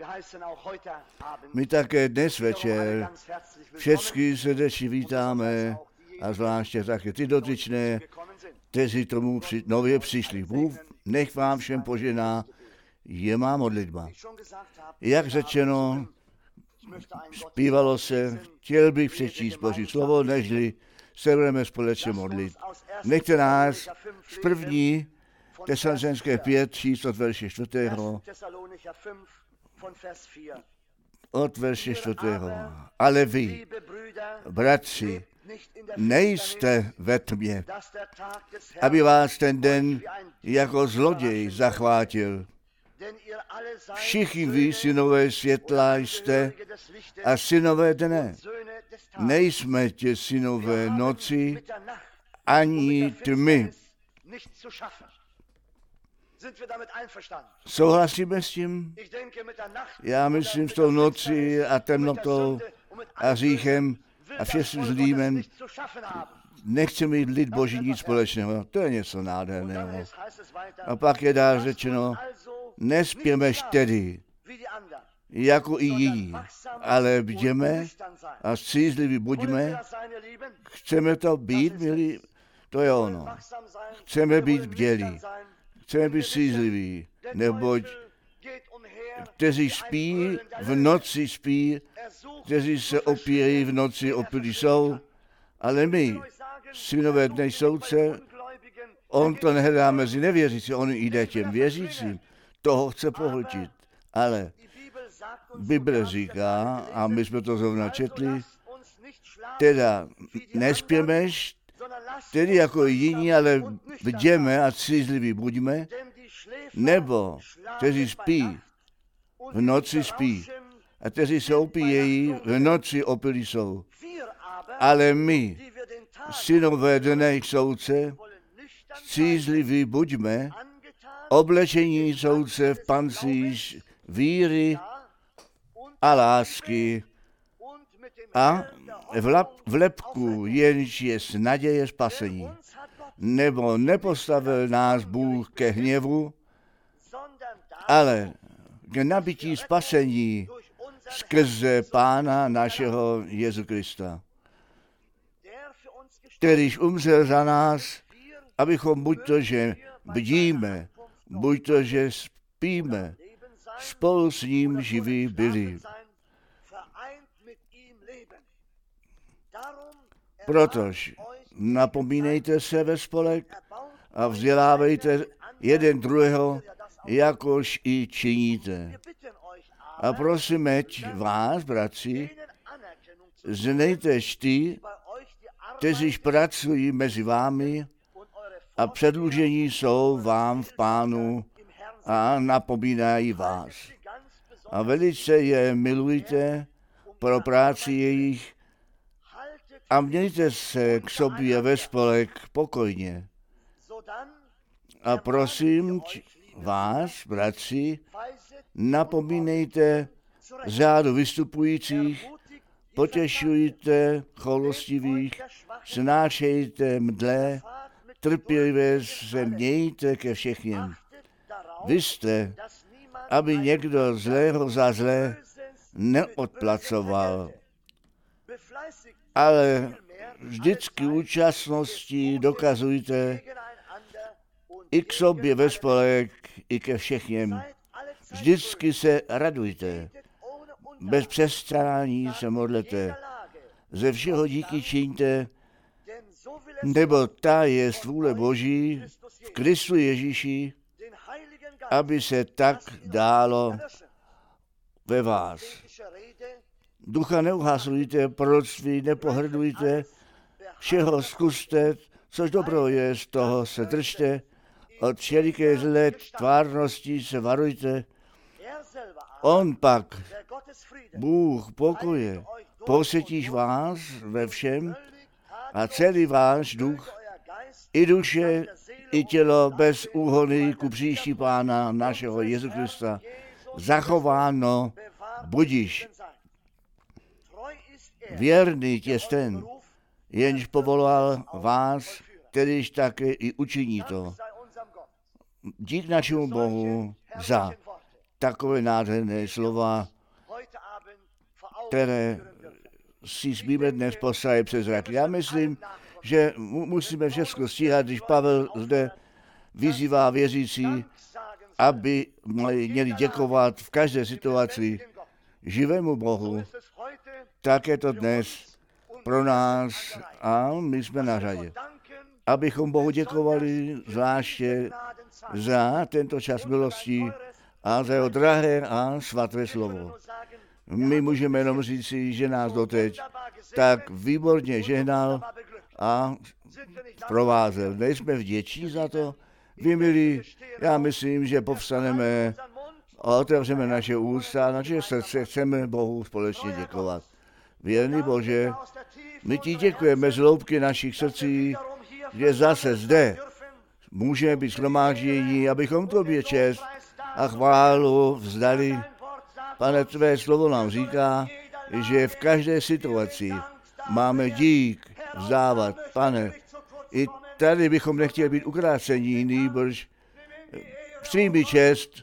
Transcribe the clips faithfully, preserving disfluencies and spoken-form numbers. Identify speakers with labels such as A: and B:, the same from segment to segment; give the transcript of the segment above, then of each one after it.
A: My také dnes večer všechny srdečně vítáme a zvláště také ty dotyčné, kteří tomu při, nově přišli. Bůh nech vám všem požená, je má modlitba. Jak řečeno, zpívalo se, chtěl bych přečíst Boží slovo, nežli se budeme společně modlit. Nechte nás z první Tesalonické pět číst od verše čtvrtého. Od verše čtvrtého. Ale vy, bratři, nejste ve tmě, aby vás ten den jako zloděj zachvátil. Všichni vy, synové světla, jste a synové dne. Nejsme tě synové noci, ani tmy. Souhlasíme s tím? Já myslím s tou nocí a temnotou a hříchem a všem zlým. Nechce mít lid Boží nic společného. To je něco nádherného. A pak je dál řečeno, nespěmeš tedy, jako i jiní, ale bděme a střízliví buďme. Chceme to být, milí, to je ono. Chceme být bdělí, chceme být střízliví, neboť kteří spí, v noci spí, kteří se opírají v noci, opilí jsou, ale my, synové dne soudce, on to nehledá mezi nevěřící, on jde těm věřícím, toho chce pohltit. Ale Bible říká, a my jsme to zrovna četli, teda nespěmeš, tedy jako jiní, ale bděme a střízliví buďme, nebo kteří spí, v noci spí, a kteří se opíjejí, v noci opilí jsou. Ale my, synové dne soudce, střízliví buďme, oblečení soudce v pancíř víry a lásky a v, lap, v lepku jenž je z naděje spasení. Nebo nepostavil nás Bůh ke hněvu, ale k nabití spasení skrze Pána našeho Jezu Krista, kterýž umřel za nás, abychom buď to, že bdíme, buď to, že spíme, spolu s ním živí byli. Protož napomínejte se ve spolek a vzdělávejte jeden druhého, jakož i činíte. A prosíme vás, bratři, znejtež ty, kteříž pracují mezi vámi a předlužení jsou vám v Pánu a napomínají vás. A velice je milujte pro práci jejich a mějte se k sobě ve spolek pokojně. A prosím vás, bratři, napomínejte řádu vystupujících, potěšujte cholostivých, snášejte mdlé, trpělivě se mějte ke všem. Vy jste, aby někdo zlého za zlé neodplacoval, ale vždycky účastností dokazujte i k sobě ve spolek, i ke všem. Vždycky se radujte, bez přestání se modlete, ze všeho díky čiňte, nebo ta je vůle Boží v Kristu Ježíši, aby se tak dálo ve vás. Ducha neuhasujte, proroctví nepohrdujte, všeho zkuste, což dobro je, z toho se držte, od všeliké zlé tvárnosti se varujte. On pak, Bůh pokoje, posvětíš vás ve všem a celý váš duch, i duše, i tělo bez úhony ku příští Pána našeho Jezu Krista zachováno budiš. Věrný tě ten, jenž povolal vás, kterýž také i učiní to. Dík našemu Bohu za takové nádherné slova, které si smíme dnes postavit přes zrak. Já myslím, že mu, musíme všechno stíhat, když Pavel zde vyzývá věřící, aby měli děkovat v každé situaci živému Bohu. Tak je to dnes pro nás a my jsme na řadě. Abychom Bohu děkovali zvláště za tento čas milosti a za jeho drahé a svaté slovo. My můžeme jenom říci, že nás doteď tak výborně žehnal a provázel. Nejsme vděční za to? Vy, milí, já myslím, že povstaneme a otevřeme naše ústa, naše srdce, chceme Bohu společně děkovat. Věrný Bože, my ti děkujeme z hloubky našich srdcí, že zase zde můžeme být shromáždění, abychom tobě čest a chválu vzdali. Pane, tvé slovo nám říká, že v každé situaci máme dík vzdávat. Pane, i tady bychom nechtěli být ukrácení, nýbrž přijmi čest,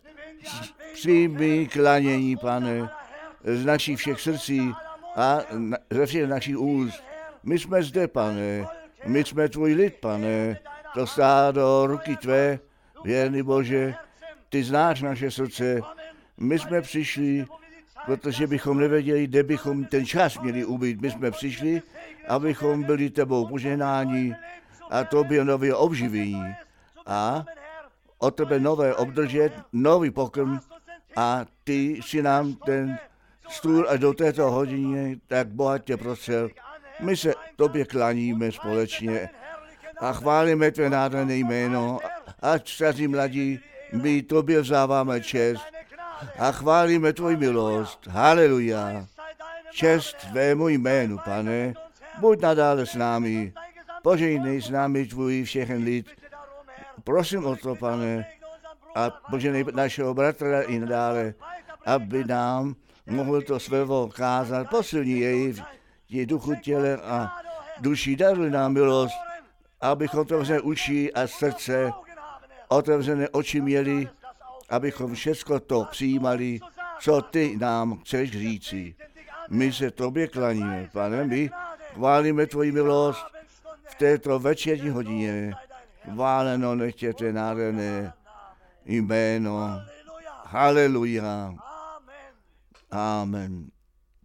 A: přijmi klanění, Pane, z našich všech srdcí a ze všech našich úst. My jsme zde, Pane, my jsme tvůj lid, Pane, to stádo ruky tvé, věrný Bože, ty znáš naše srdce. My jsme přišli, protože bychom nevěděli, kde bychom ten čas měli ubít. My jsme přišli, abychom byli tebou požehnáni a tobě nové obživění a od tebe nové obdržet, nový pokrm a ty si nám ten stůl až do této hodiny tak bohatě prostřel. My se tobě klaníme společně a chválíme tvé nádherné jméno a staří mladí, my tobě vzáváme čest a chválíme tvoji milost. Haleluja. Čest tvému jménu, Pane, buď nadále s námi, požehnej s námi tvůj všechen lid. Prosím o to, Pane, a požehnej našeho bratra i nadále, aby nám mohl to svévo kázat, posilní jej v duchu, těle a duši, daruj nám milost, abychom otevřené uši a srdce, otevřené oči měli, abychom všechno to přijímali, co ty nám chceš říci. My se tobě klaníme, Pane, my chválíme tvoji milost v této večerní hodině. Chváleno nechtě tvé nádherné jméno. Haleluja. Amen.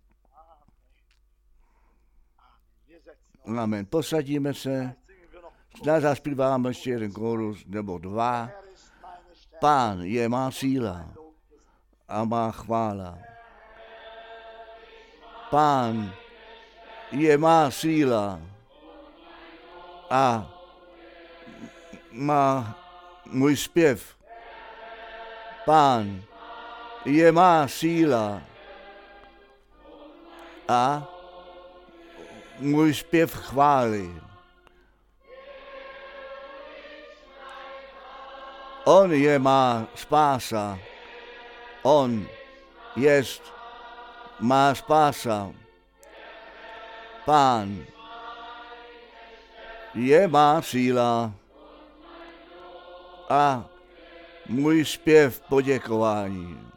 A: Amen. Posadíme se, zaspíváme ještě jeden kórus nebo dva. Pán je má síla a má chvála. Pán je má síla a má můj zpěv. Pán je má síla a můj zpěv chvály. On je má spása. On jest má spása. Pán je má síla a můj zpěv poděkování.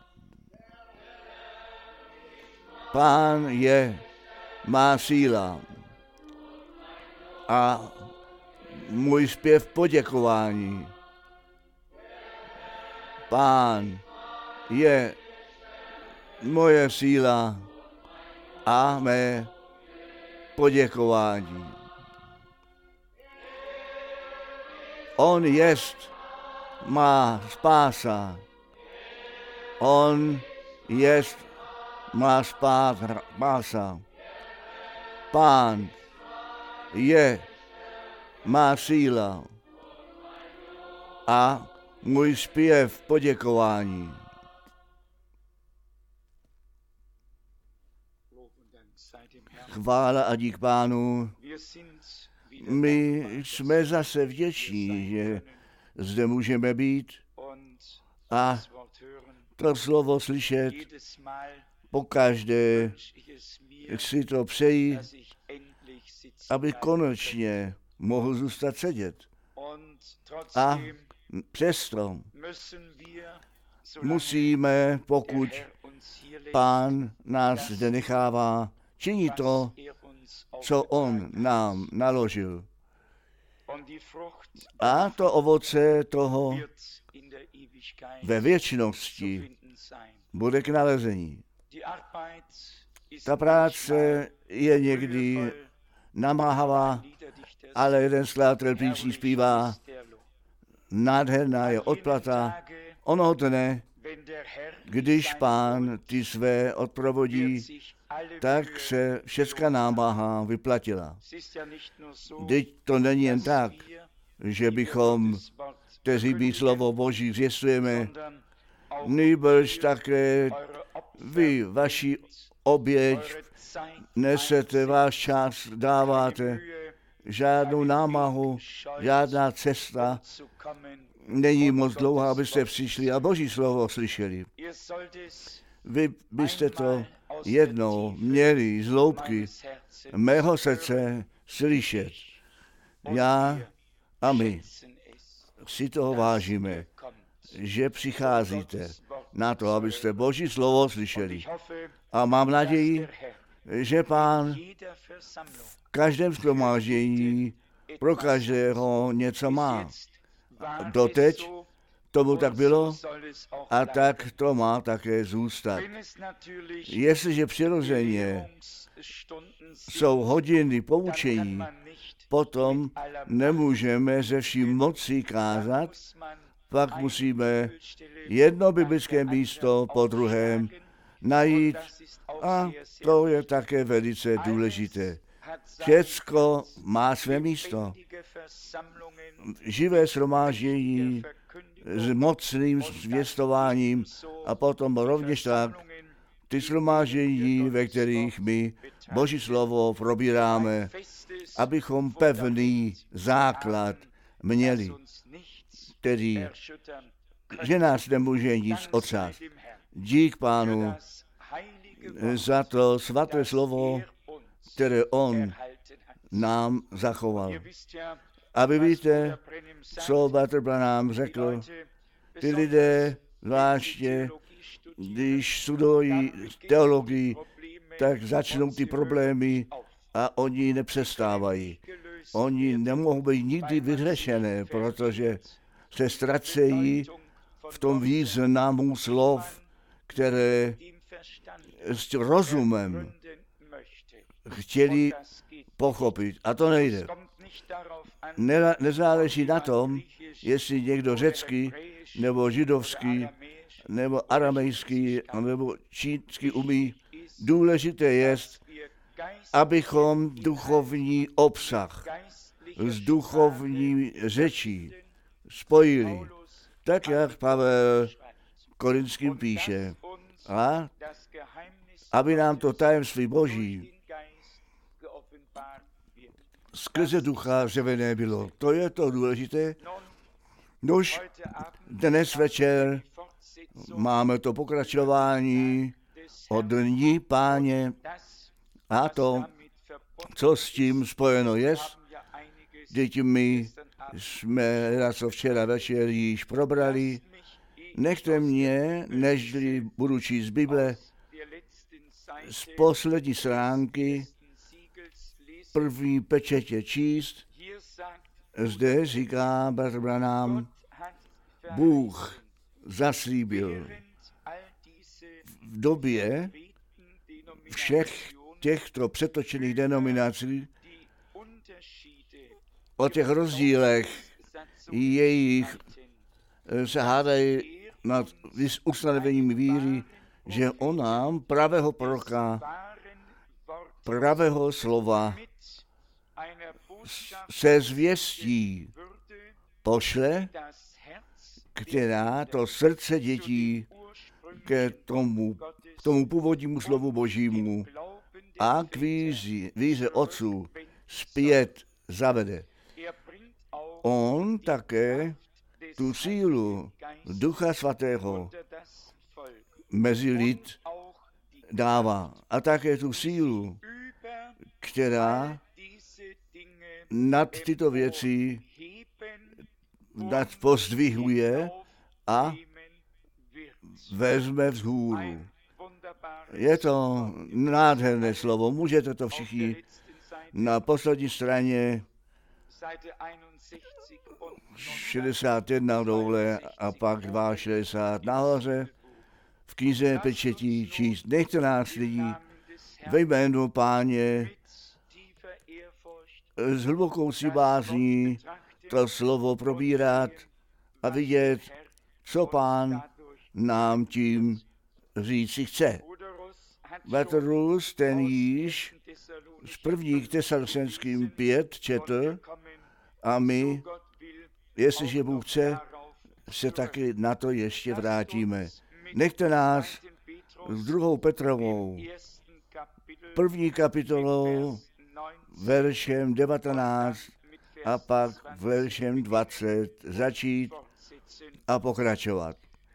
A: Pán je má síla a můj zpěv poděkování. Pán je moje síla a mé poděkování. On jest má spása. On jest má spása. Pán je má síla a můj zpěv poděkování. Chvála a dík Pánu. My jsme zase vděční, že zde můžeme být a to slovo slyšet. Pokaždé si to přeji, aby konečně mohl zůstat sedět. A přesto musíme, pokud Pán nás zde nechává, činit to, co on nám naložil. A to ovoce toho ve věčnosti bude k nalezení. Ta práce je někdy namáhavá, ale jeden skladatel písní zpívá, nádherná je odplata onoho dne, když Pán ty své odprovodí, tak se všecká námaha vyplatila. Vždyť to není jen tak, že bychom, kteří by slovo Boží zvěstujeme, nýbrž také vy vaši oběť nesete, váš čas dáváte, žádnou námahu, žádná cesta není moc dlouhá, abyste přišli a Boží slovo slyšeli. Vy byste to jednou měli z hloubky mého srdce slyšet. Já a my si toho vážíme, že přicházíte na to, abyste Boží slovo slyšeli. A mám naději, že Pán v každém shromáždění pro každého něco má. Doteď tomu tak bylo a tak to má také zůstat. Jestliže přirozeně jsou hodiny poučení, potom nemůžeme ze vší moci kázat, pak musíme jedno biblické místo po druhém najít a to je také velice důležité. Všecko má své místo. Živé shromáždění s mocným zvěstováním a potom rovněž tak ty shromáždění, ve kterých my Boží slovo probíráme, abychom pevný základ měli, tedy že nás nemůže nic otřást. Dík Pánu za to svaté slovo, které on nám zachoval. A vy víte, co Bratr Branham řekl, ty lidé, zvláště když studují teologii, tak začnou ty problémy a oni nepřestávají. Oni nemohou být nikdy vyřešené, protože se ztracejí v tom významu slov, které s rozumem chtěli pochopit. A to nejde. Ne, nezáleží na tom, jestli někdo řecky, nebo židovský, nebo aramejský, nebo čínsky umí. Důležité je, abychom duchovní obsah s duchovní řečí spojili. Tak, jak Pavel Korinským píše. A aby nám to tajemství Boží skrze ducha zjevené bylo. To je to důležité. Nož dnes večer máme to pokračování o dní Páně a to, co s tím spojeno je. Děti, my jsme co včera večer již probrali. Nechte mě, nežli budu číst Bible, z poslední stránky první pečetě číst. Zde říká Bratr Branham, Bůh zaslíbil v době všech těchto přetočených denominací o těch rozdílech jejich se hádají nad ustanovením víry, že on nám pravého proroka, pravého slova se zvěstí pošle, která to srdce dětí k tomu, k tomu původnímu slovu Božímu a k vízi, víře otců zpět zavede. On také tu sílu Ducha Svatého mezi lid dává a také tu sílu, která nad tyto věci nad pozdvihuje a vezme vzhůru. Je to nádherné slovo, můžete to všichni na poslední straně šedesát jedna dole a pak šedesát dva nahoře v knize pečetí číst. Nechte nás lidí ve jménu Páně s hlubokou si bázní to slovo probírat a vidět, co Pán nám tím říci chce. Bratr Rus ten již z prvních Tesalonickým pět četl a my, jestliže Bůh chce, se taky na to ještě vrátíme. Nechte nás s druhou Petrovou, první kapitolou, veršem devatenáct a pak veršem dvacet začít a pokračovat.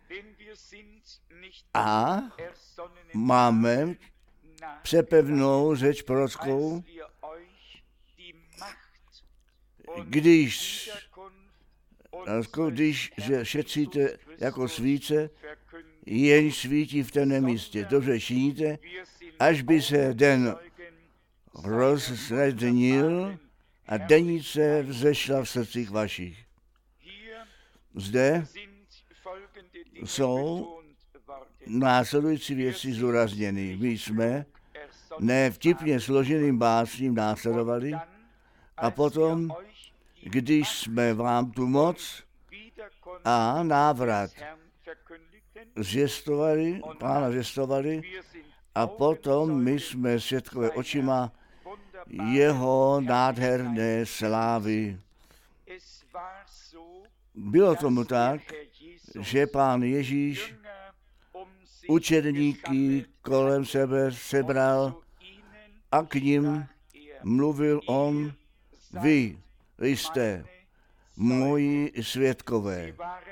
A: A máme přepevnou řeč prorockou, když, když že šetříte jako svíce, jen svítí v temném místě. Dobře činíte, až by se den rozslednil a denice vzešla v srdcích vašich. Zde jsou následující věci zdůrazněny. My jsme ne vtipně složeným básním následovali a potom, když jsme vám tu moc a návrat zvěstovali, Pána zvěstovali a potom my jsme svědkové očima jeho nádherné slávy. Bylo tomu tak, že Pán Ježíš učedníky kolem sebe sebral a k nim mluvil on: vy jste moji svědkové.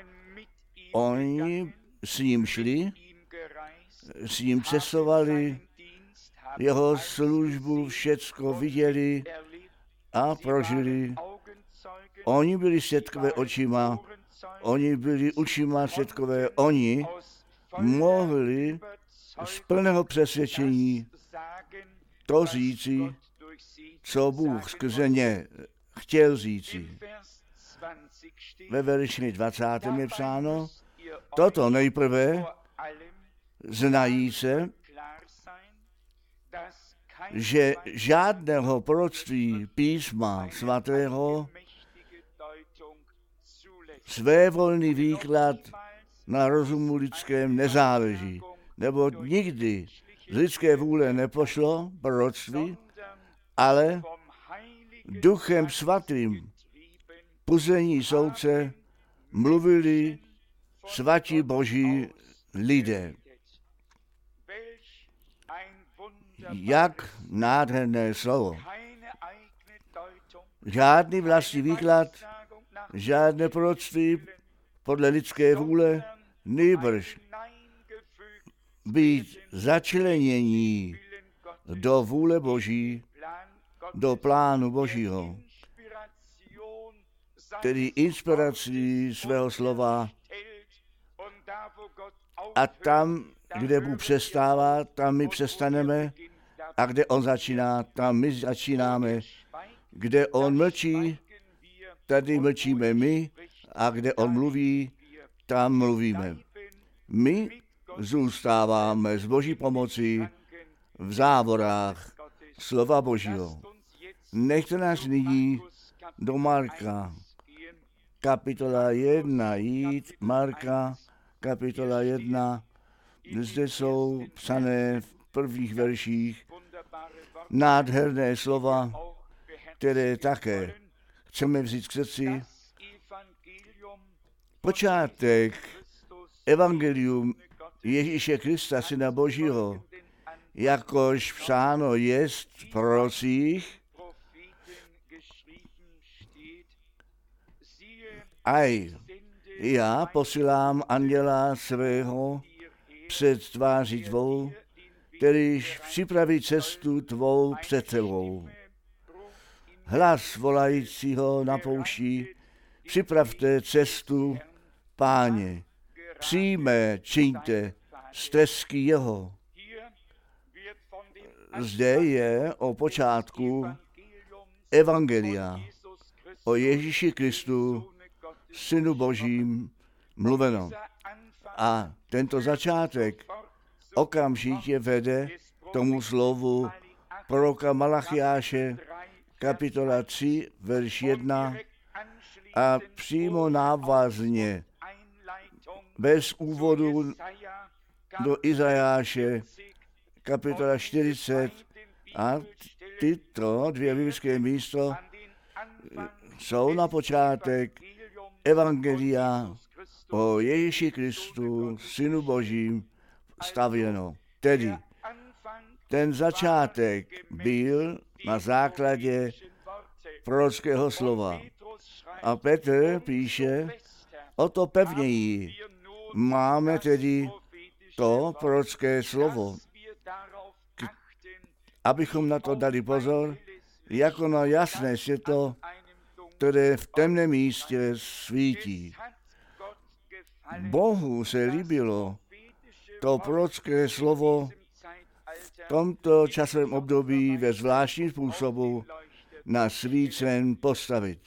A: Oni s ním šli, s ním cestovali, jeho službu všecko viděli a prožili. Oni byli svědkové očima, oni byli ušima svědkové, oni mohli z plného přesvědčení to říci, co Bůh skrze ně chtěl říci. Ve verši dvacátém je psáno: toto nejprve znají se, že žádného proroctví písma svatého svévolný výklad na rozumu lidském nezáleží, nebo nikdy z lidské vůle nepošlo proroctví, ale Duchem svatým puzení soudce mluvili svatí boží lidé. Jak nádherné slovo. Žádný vlastní výklad, žádné proroctví podle lidské vůle, nýbrž být začlenění do vůle Boží, do plánu Božího, tedy inspirací svého slova. A tam, kde Bůh přestává, tam my přestaneme, a kde on začíná, tam my začínáme. Kde on mlčí, tady mlčíme my, a kde on mluví, tam mluvíme. My zůstáváme s Boží pomocí v závorách slova Božího. Nechte nás nyní do Marka, kapitola jedna jít, Marka, kapitola jedna, zde jsou psané v prvních verších nádherné slova, které také chceme vzít k srdci. Počátek evangelium Ježíše Krista, Syna Božího, jakož psáno jest v prorocích, aj já posílám anděla svého před tváří tvou, kterýž připraví cestu tvou před tebou. Hlas volajícího na poušti: připravte cestu Páně, Přijme, čiňte stezky jeho. Zde je o počátku evangelia, o Ježíši Kristu, Synu Božím, mluveno. A tento začátek okamžitě vede tomu slovu proroka Malachiáše, kapitola tři, verš jedna, a přímo návazně, bez úvodu do Izajáše, kapitola čtyřicet, a tyto dvě biblické místa jsou na počátek evangelia o Ježíši Kristu, Synu Božím, stavěno. Tedy ten začátek byl na základě prorockého slova. A Petr píše, o to pevněji máme tedy to prorocké slovo, k, abychom na to dali pozor, jako na jasné světlo, které v temném místě svítí. Bohu se líbilo to prorocké slovo v tomto časovém období ve zvláštním způsobu na svícen postavit.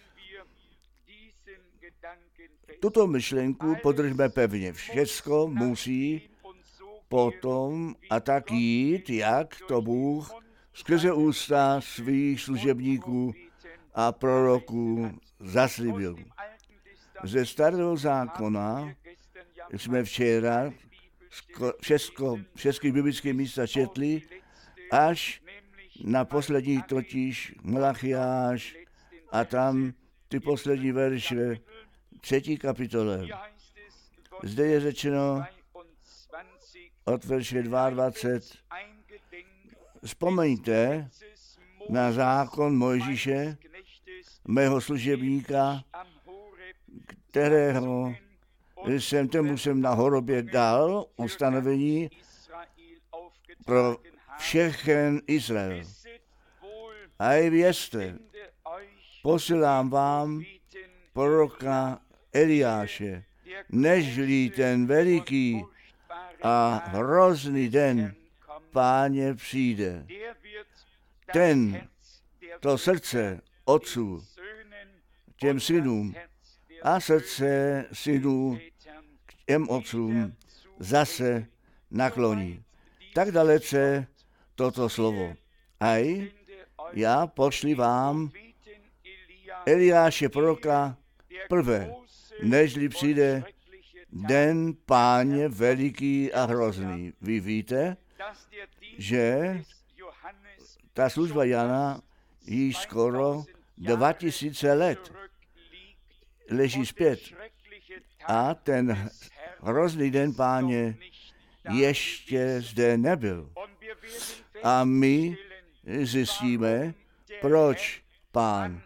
A: Tuto myšlenku podržme pevně. Všecko musí potom a tak jít, jak to Bůh skrze ústa svých služebníků a proroků zaslíbil. Ze starého zákona jsme včera všechno, všechny biblické místa četli, až na poslední totiž Malachiáš a tam ty poslední verše třetí kapitole. Zde je řečeno od verše dvacet dva. Vzpomeňte na zákon Mojžíše, mého služebníka, kterého jsem tomu jsem na horobě dal ustanovení pro všechen Izrael. A i vězte, posílám vám proroka Eliáše, nežli ten veliký a hrozný den Páně přijde. Ten, to srdce otců, těm synům a srdce synů k těm otcům zase nakloní. Tak dalece toto slovo. Aj já pošli vám Eliáše proroka prvé, nežli přijde den Páně veliký a hrozný. Vy víte, že ta služba Jana již skoro dva tisíce let leží zpět a ten hrozný den Páně ještě zde nebyl. A my zjistíme, proč Pán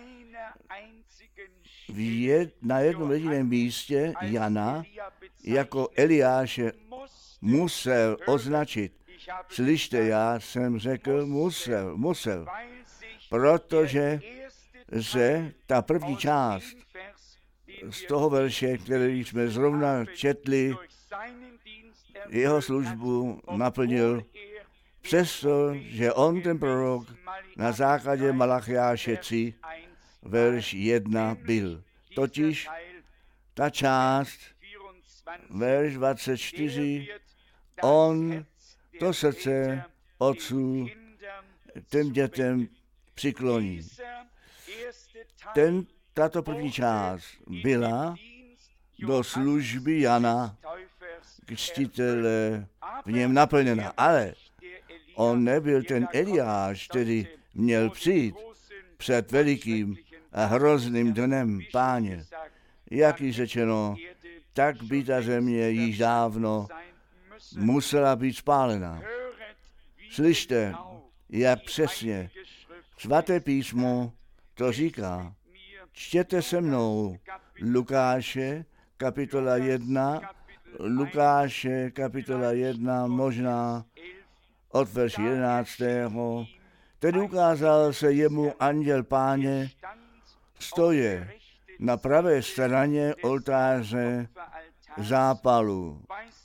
A: v jed, na jednom jediném místě Jana jako Eliáše musel označit. Slyšte, já jsem řekl musel, musel, protože se ta první část z toho verše, který jsme zrovna četli, jeho službu naplnil, přesto, že on, ten prorok, na základě Malachiáše tři, verš jedna byl. Totiž ta část, verš dvacet čtyři, on to srdce otců těm dětem přikloní. Ten, tato první část byla do služby Jana, křtitele, v něm naplněna. Ale on nebyl ten Eliáš, který měl přijít před velikým a hrozným dnem Páně. Jak již řečeno, tak by ta země již dávno musela být spálena. Slyšte, jak přesně svaté písmo to říká. Čtěte se mnou Lukáše, kapitola jedna, Lukáše, kapitola jedna, možná od verše jedenáctého. Tedy ukázal se jemu anděl Páně, stoje na pravé straně oltáře zápalu.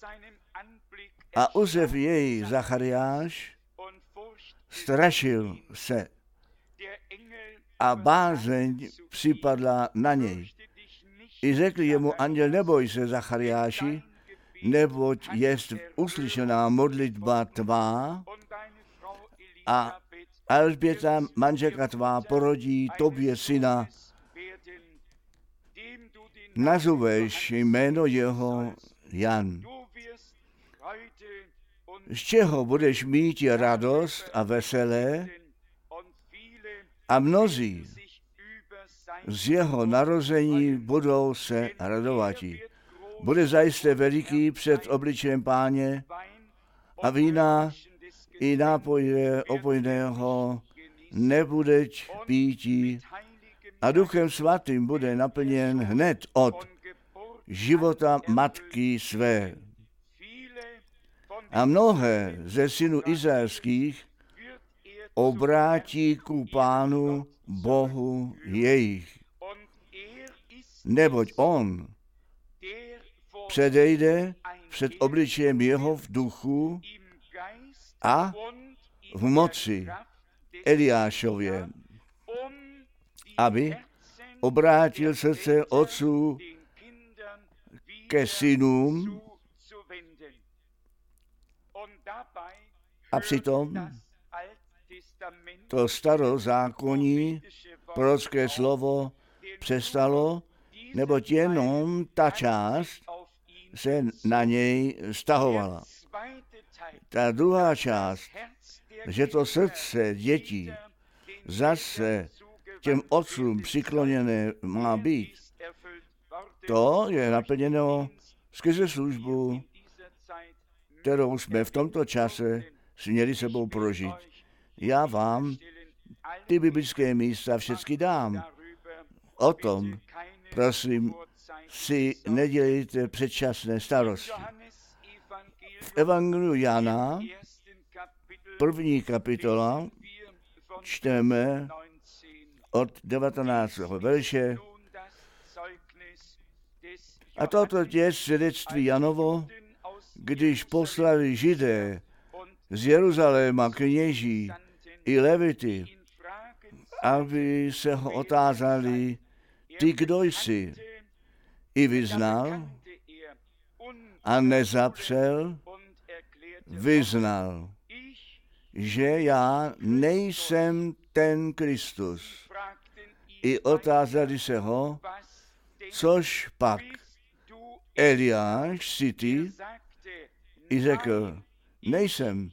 A: A uzev jej Zachariáš, strašil se a bázeň připadla na něj. I řekl jemu anděl, neboj se, Zachariáši, neboť jest uslyšená modlitba tvá a Elžběta, manželka tvá, porodí tobě syna. Nazuveš jméno jeho Jan. Z čeho budeš mít radost a veselé a mnozí z jeho narození budou se radovati. Bude zajisté veliký před obličejem Páně a vína i nápoje opojného nebudeť pítí a Duchem Svatým bude naplněn hned od života matky své. A mnohé ze synů izraelských obrátí ku Pánu Bohu jejich. Neboť on předejde před obličejem jeho v duchu a v moci Eliášově, aby obrátil srdce otců ke synům a přitom to starozákonní prorocké slovo přestalo, neboť jenom ta část se na něj stahovala. Ta druhá část, že to srdce dětí zase těm otcům přikloněné má být, to je naplněno skrze službu, kterou jsme v tomto čase směli sebou prožít. Já vám ty biblické místa všechny dám. O tom, prosím, si nedělejte předčasné starosti. V Evangeliu Jana, první kapitola, čteme od devatenáctého verše. A toto je svědectví Janovo, když poslali Židé z Jeruzaléma kněží i levity, aby se ho otázali, ty kdo jsi? I vyznal a nezapřel, vyznal, že já nejsem ten Kristus. I otázali se ho, což pak Eliáš jsi ty? I řekl, nejsem.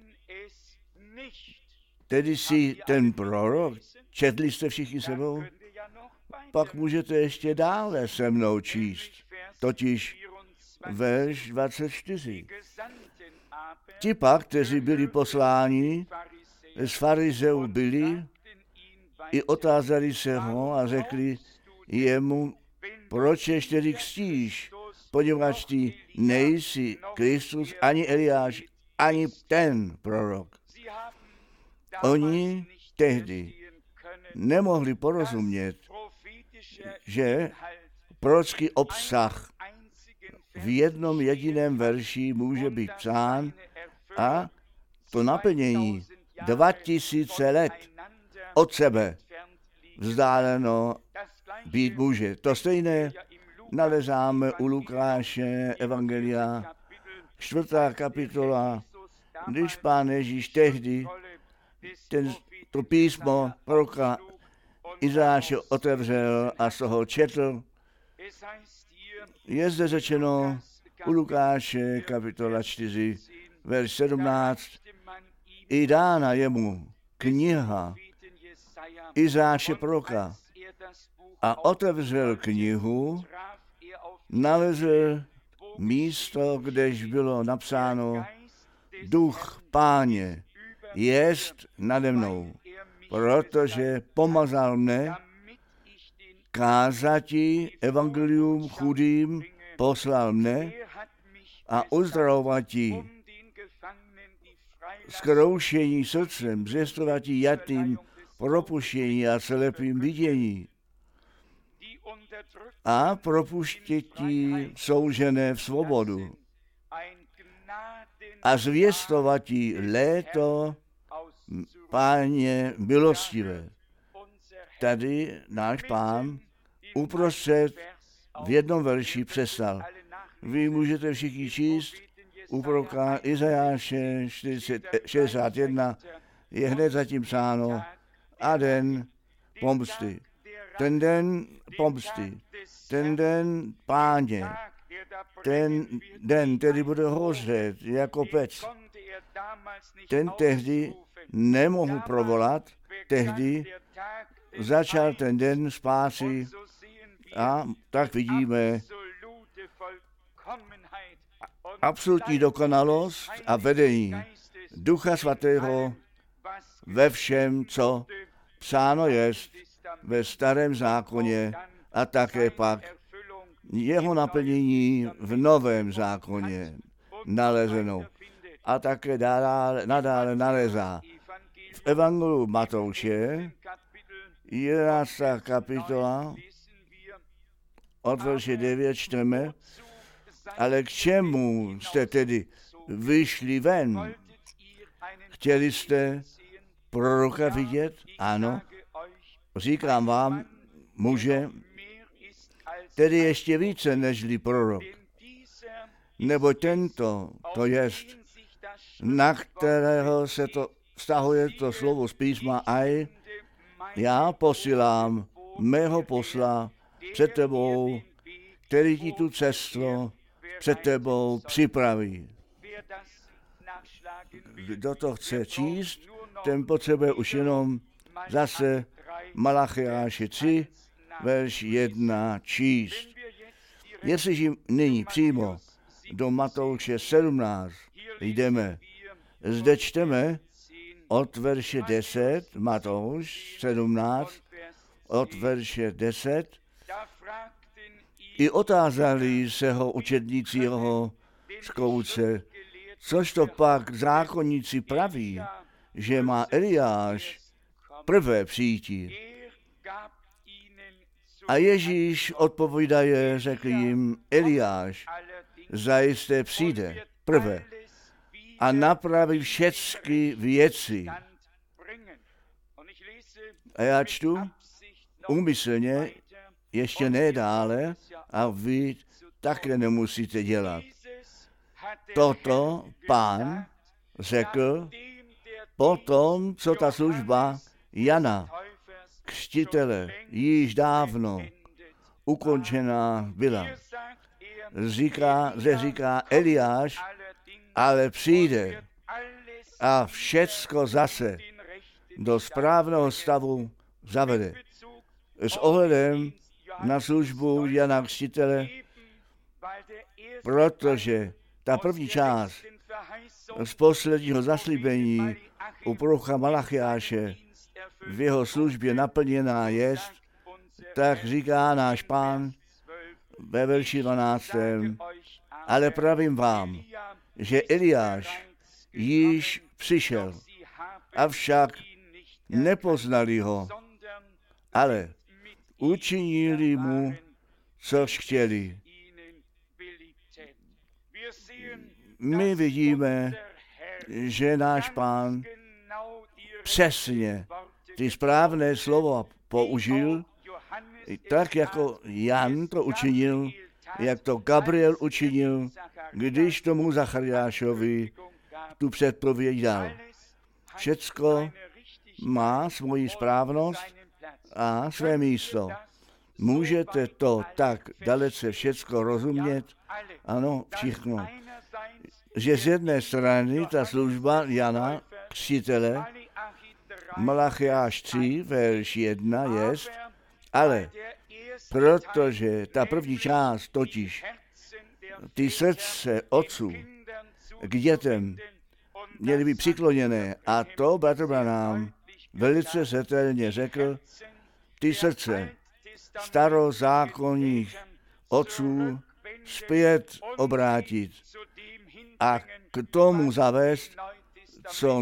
A: Tedy jsi ten prorok? Četli jste všichni sebou? Pak můžete ještě dále se mnou číst, totiž verš dvacet čtyři. Ti pak, kteří byli posláni, z farizeů byli, i otázali se ho a řekli jemu, proč ještě ty křtíš, poněvadž ty nejsi Kristus, ani Eliáš, ani ten prorok. Oni tehdy nemohli porozumět, že prorocký obsah v jednom jediném verši může být psán a to naplnění dva tisíce let od sebe vzdáleno být může. To stejné nalezáme u Lukáše Evangelia, čtvrtá kapitola, když Pán Ježíš tehdy ten, to písmo proroka Izáše otevřel a z toho četl. Je zde řečeno u Lukáše kapitola čtyři, verš sedmnáct, i dána jemu kniha Izáše proroka a otevřel knihu, nalezl místo, kdež bylo napsáno Duch Páně jest nade mnou, protože pomazal mne kázati evangelium chudým, poslal mne a uzdravovati zkroušení srdcem, zvěstovati jatým propuštění a slepým vidění, a propuštěti soužené v svobodu a zvěstovati léto Páně milostivé. Tady náš Pán uprostřed v jednom verši přestal. Vy můžete všichni číst u proroka Izajáše šedesát jedna, je hned zatím psáno a den pomsty. Ten den pomsty, ten den Páně, ten den, který bude hořet jako pec. Ten tehdy nemohu provolat, tehdy začal ten den spásy a tak vidíme absolutní dokonalost a vedení Ducha Svatého ve všem, co psáno jest ve Starém zákoně a také pak jeho naplnění v Novém zákoně nalezeno a také dále, nadále nalezá. V Evangeliu Matouše, jedenáctá kapitola, od verše devět čteme, ale k čemu jste tedy vyšli ven? Chtěli jste proroka vidět? Ano. Říkám vám, muže, tedy ještě více nežli prorok. Nebo tento, to jest, na kterého se to vztahuje to slovo z písma aj, já posílám mého posla před tebou, který ti tu cestu před tebou připraví. Kdo to chce číst, ten potřebuje už jenom zase Malachiáše tři, verš jedna číst. Jestliže nyní přímo do Matouše sedmnáct jdeme, zde čteme od verše deset, Matouš sedmnáct, od verše deset, i otázali se ho učedníci jeho zkouce, což to pak zákonníci praví, že má Eliáš prvé přijítí. A Ježíš odpovídaje, řekl jim, Eliáš zajisté přijde prvé a napraví všechny věci. A já čtu úmyslně ještě ne dále a vy také nemusíte dělat. Toto Pán řekl potom, co ta služba Jana, křtitele, již dávno ukončená byla. Říká, že říká Eliáš, ale přijde a všecko zase do správného stavu zavede. S ohledem na službu Jana Křtitele, protože ta první část z posledního zaslíbení u proroka Malachiáše v jeho službě naplněná jest, tak říká náš Pán ve verši dvanáctém. Ale pravím vám, že Eliáš již přišel, avšak nepoznali ho, ale učinili mu, což chtěli. My vidíme, že náš Pán přesně ty správné slova použil, tak jako Jan to učinil, jak to Gabriel učinil, když tomu Zachariášovi tu předpověď dal. Všecko má svoji správnost a své místo. Můžete to tak dalece všecko rozumět, ano, všechno, že z jedné strany ta služba Jana Křtitele, Malachiáš tři, verš jedna jest, ale protože ta první část totiž ty srdce otců k dětem měly být přikloněné a to bratr Branham velice zřetelně řekl, ty srdce starozákonních otců zpět obrátit a k tomu zavést, co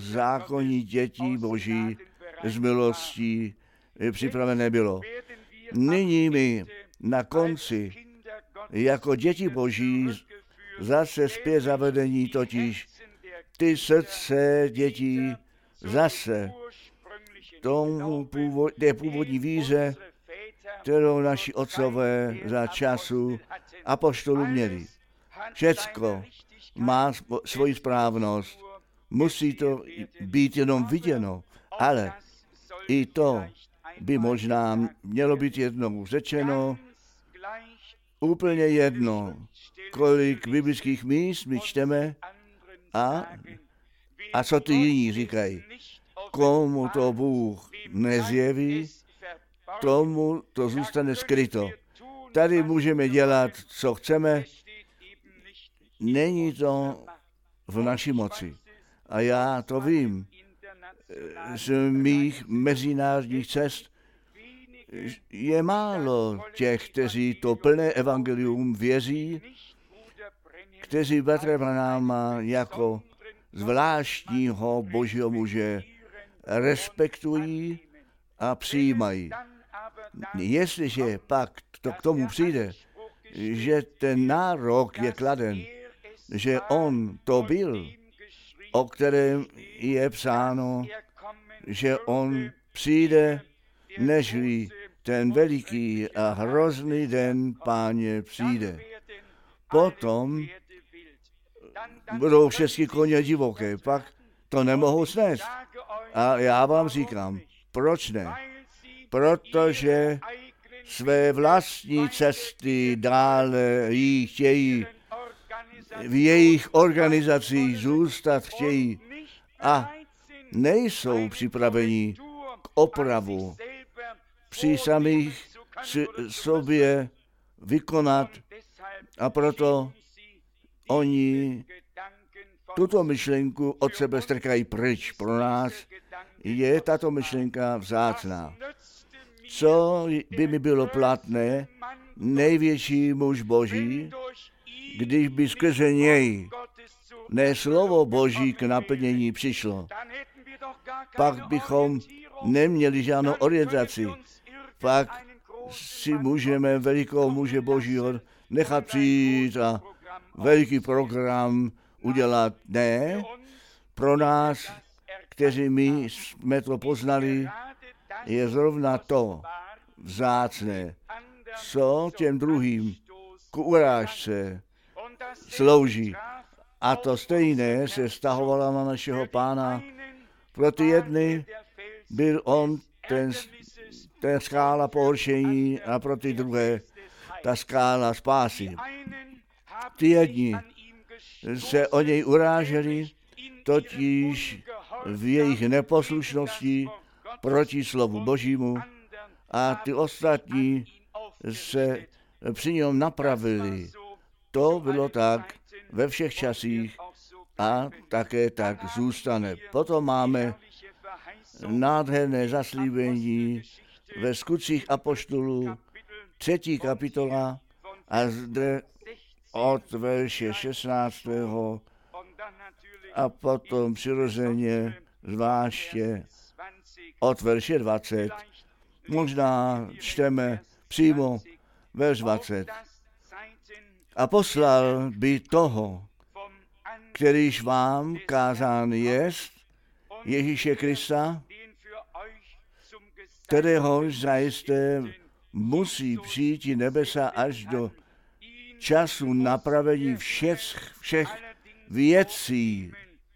A: novozákonní dětí Boží z milostí připravené bylo. Nyní my na konci, jako děti Boží, zase zpět zavedení, totiž ty srdce dětí zase tomu původ, té původní víře, kterou naši otcové za času apoštolů měli. Všecko má svoji správnost. Musí to být jenom viděno, ale i to by možná mělo být jednou řečeno, úplně jedno, kolik biblických míst my čteme a, a co ty jiní říkají. Komu to Bůh nezjeví, tomu to zůstane skryto. Tady můžeme dělat, co chceme, není to v naší moci. A já to vím z mých mezinárodních cest. Je málo těch, kteří to plné evangelium věří, kteří Bratra Branhama jako zvláštního Božího muže respektují a přijímají. Jestliže pak to k tomu přijde, že ten nárok je kladen, že on to byl, o kterém je psáno, že on přijde, nežli ten veliký a hrozný den Páně přijde. Potom budou všechny koně divoké, pak to nemohou snést. A já vám říkám, proč ne? Protože své vlastní cesty dále jí chtějí, v jejich organizacích zůstat chtějí a nejsou připraveni k opravu při samých sobě vykonat a proto oni tuto myšlenku od sebe strkají pryč. Pro nás je tato myšlenka vzácná. Co by mi bylo platné, největší muž Boží, když by skrze něj ne slovo Boží k naplnění přišlo, pak bychom neměli žádnou orientaci. Pak si můžeme velikou muže Božího nechat přijít a veliký program udělat. Ne, pro nás, kteří my jsme to poznali, je zrovna to vzácné, co těm druhým k urážce slouží. A to stejné se stahovalo na našeho Pána. Pro ty jedny byl on ten, ten skála pohoršení a pro ty druhé ta skála spásy. Ty jedni se o něj uráželi, totiž v jejich neposlušnosti proti slovu Božímu, a ty ostatní se při něm napravili. To bylo tak ve všech časích a také tak zůstane. Potom máme nádherné zaslíbení ve Skutcích apoštolů, třetí kapitola a zde od verše šestnáctého a potom přirozeně zvláště od verše dvacet. Možná čteme přímo verš dvacet. A poslal by toho, kterýž vám kázán jest, Ježíše Krista, kterého zajisté musí přijít i nebesa až do času napravení všech, všech věcí.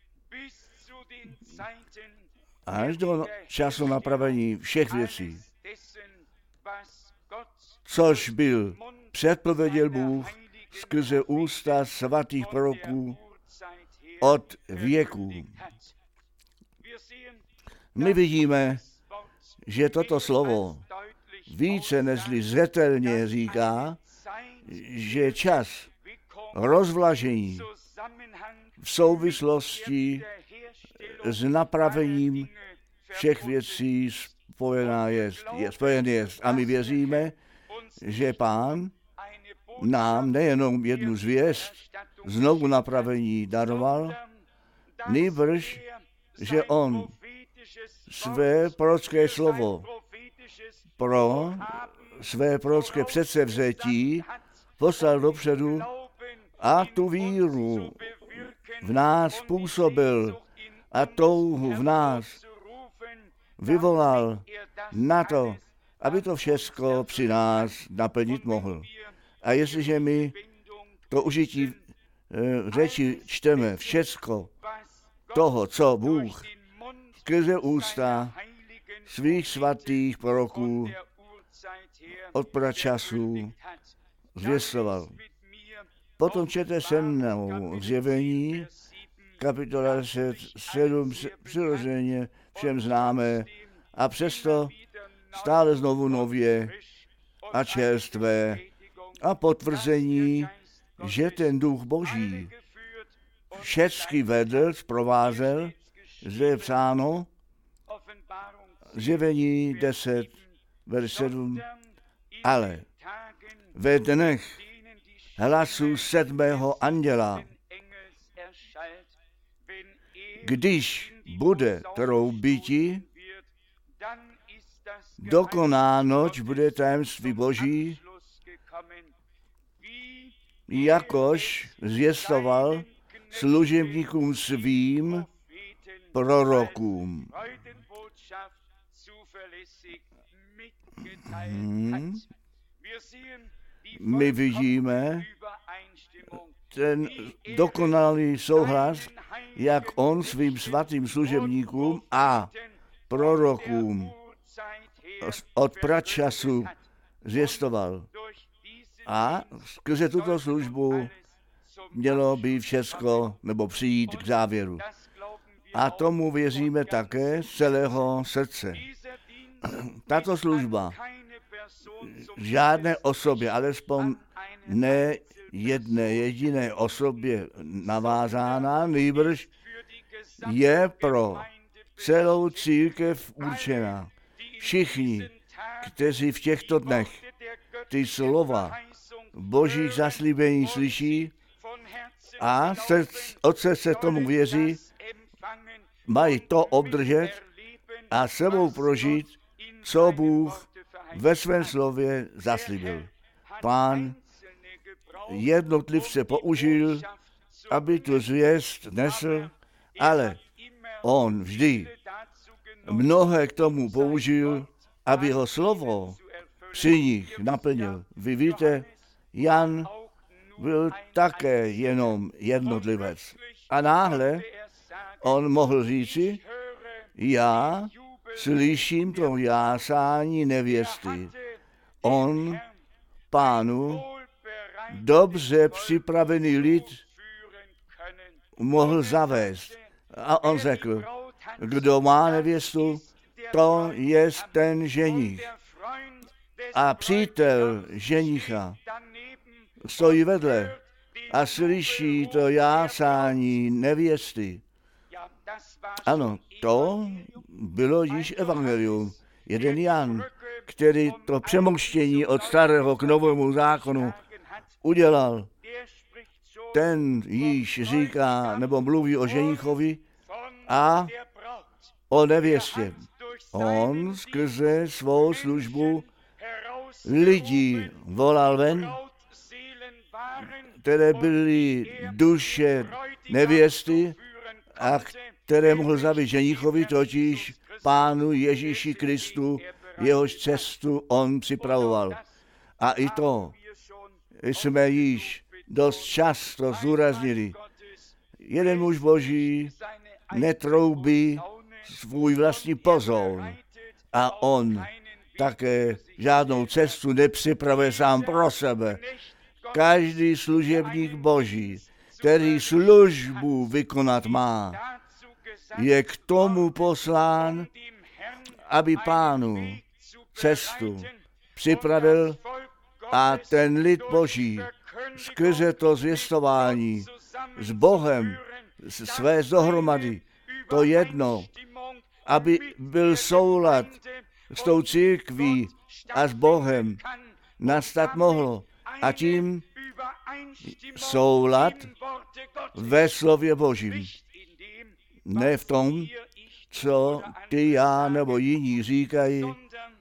A: Až do času napravení všech věcí. Což byl předpověděl Bůh skrze ústa svatých proroků od věků. My vidíme, že toto slovo více nežli zřetelně říká, že čas rozvlažení v souvislosti s napravením všech věcí spojená jest, je, spojen jest. A my věříme, že Pán nám nejenom jednu zvěst znovu napravení daroval, nýbrž, že on své prorocké slovo pro své prorocké předsevzetí poslal dopředu a tu víru v nás působil a touhu v nás vyvolal na to, aby to všechno při nás naplnit mohl. A jestliže my to užití e, řeči čteme všecko toho, co Bůh skrze ústa svých svatých proroků od pračasů zvěstoval. Potom čtete se mnou Zjevení, kapitola sedm, přirozeně všem známé, a přesto stále znovu nově a čerstvé a potvrzení, že ten Duch Boží všecky vedl, provázel, zde je psáno, Zjevení deset, verš sedm, ale ve dnech hlasu sedmého anděla, když bude troubiti, dokonánoť bude tajemství Boží, jakož zvěstoval služebníkům svým prorokům. Hmm. My vidíme ten dokonalý souhlas, jak on svým svatým služebníkům a prorokům od pračasu zvěstoval. A skrze tuto službu mělo být všecko, nebo přijít k závěru. A tomu věříme také z celého srdce. Tato služba žádné osobě, alespoň ne jedné jediné osobě navázána, nýbrž je pro celou církev určena. Všichni, kteří v těchto dnech ty slova Božích zaslíbení slyší a srdc, od srdce tomu věří, mají to obdržet a sebou prožít, co Bůh ve svém slově zaslíbil. Pán jednotlivce použil, aby tu zvěst nesl, ale on vždy mnohé k tomu použil, aby jeho slovo při nich naplnil. Vy víte, Jan byl také jenom jednotlivec. A náhle on mohl říci, já slyším to jásání nevěsty. On Pánu dobře připravený lid mohl zavést. A on řekl, kdo má nevěstu, to je ten ženich. A přítel ženicha stojí vedle a slyší to jásání nevěsty. Ano, to bylo již evangelium. Jeden Jan, který to přemouštění od starého k novému zákonu udělal, ten již říká, nebo mluví o ženichovi a o nevěstě. On skrze svou službu lidí volal ven, které byly duše nevěsty a které mohl zabít ženichovi, totiž Pánu Ježíši Kristu, jehož cestu on připravoval. A i to jsme již dost často zúraznili. Jeden muž Boží netroubí svůj vlastní pozoun a on také žádnou cestu nepřipravuje sám pro sebe. Každý služebník Boží, který službu vykonat má, je k tomu poslán, aby Pánu cestu připravil a ten lid Boží skrze to zvěstování s Bohem své dohromady, to jedno, aby byl soulad s tou církví a s Bohem nastat mohlo. A tím soulad ve slově Božím. Ne v tom, co ty, já nebo jiní říkají,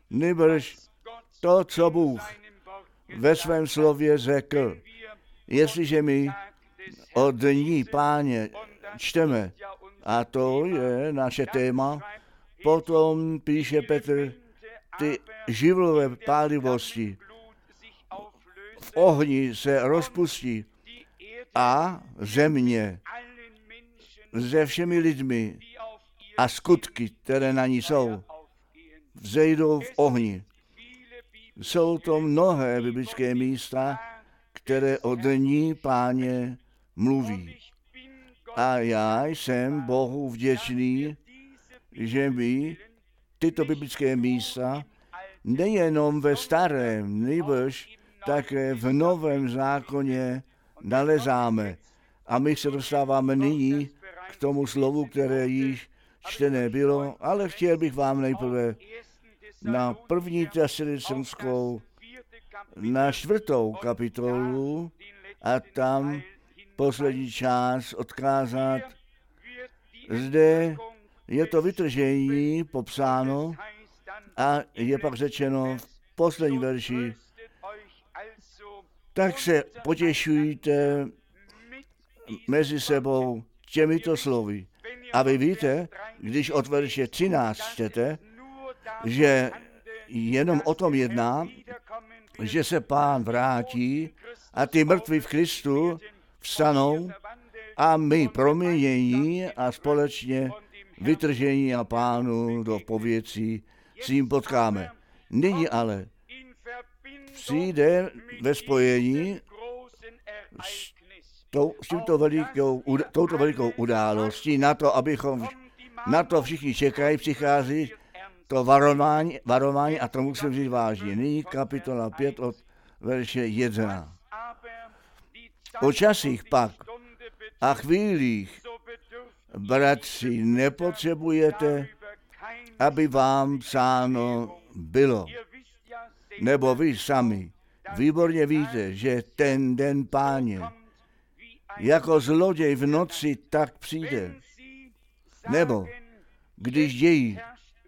A: nýbrž to, co Bůh ve svém slově řekl. Jestliže my o dní Páně čteme, a to je naše téma, potom píše Petr, ty živlové pálivosti v ohni se rozpustí a země se všemi lidmi a skutky, které na ní jsou, vzejdou v ohni. Jsou to mnohé biblické místa, které o dní Páně mluví. A já jsem Bohu vděčný, že my tyto biblické místa nejenom ve starém, nýbrž také v novém zákoně nalezáme. A my se dostáváme nyní k tomu slovu, které již čtené bylo, ale chtěl bych vám nejprve na první Tesaloničanskou, na čtvrtou kapitolu a tam poslední část odkázat. Zde je to vytržení popsáno a je pak řečeno v poslední verši, tak se potěšujte mezi sebou těmito slovy. A vy víte, když od verše třináct čtete, že jenom o tom jedná, že se Pán vrátí a ty mrtví v Kristu vstanou a my proměnění a společně vytržení a Pánu do pověcí s ním potkáme. Nyní ale přijde ve spojení s, tou, s tímto velikou, touto velikou událostí na to, abychom na to všichni čekají, přichází to varování, varování a to musím říct vážně. Nyní kapitola pět od verše jedenáct. O časích pak a chvílích, bratři, nepotřebujete, aby vám psáno bylo. Nebo vy sami výborně víte, že ten den Páně jako zloděj v noci tak přijde. Nebo když dějí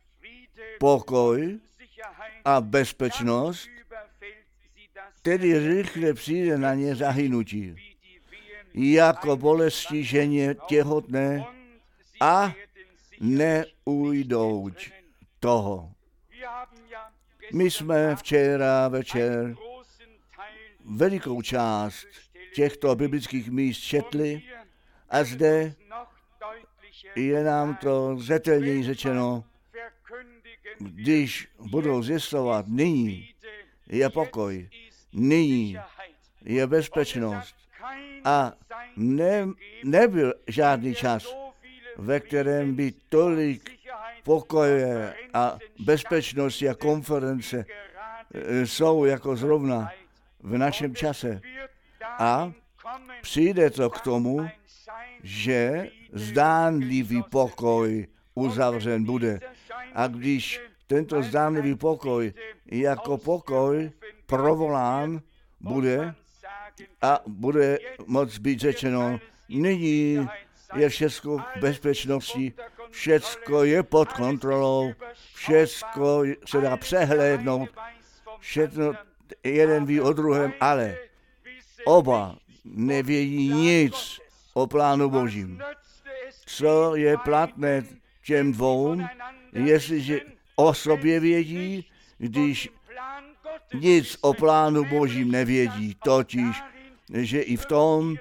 A: pokoj a bezpečnost, tedy rychle přijde na ně zahynutí, jako bolesti ženě těhotné a neujdou toho. My jsme včera večer velikou část těchto biblických míst četli a zde je nám to zřetelněji řečeno, když budou zjistovat, nyní je pokoj, nyní je bezpečnost a ne, nebyl žádný čas, ve kterém by tolik pokoje a bezpečnosti a konference jsou jako zrovna v našem čase. A přijde to k tomu, že zdánlivý pokoj uzavřen bude. A když tento zdánlivý pokoj jako pokoj provolán bude a bude moct být řečeno, nyní je všecko v bezpečnosti, všecko je pod kontrolou, všecko se dá přehlédnout, všechno jeden ví o druhém, ale oba nevědí nic o plánu Božím. Co je platné těm dvou, jestliže o sobě vědí, když nic o plánu Božím nevědí, totiž, že i v tom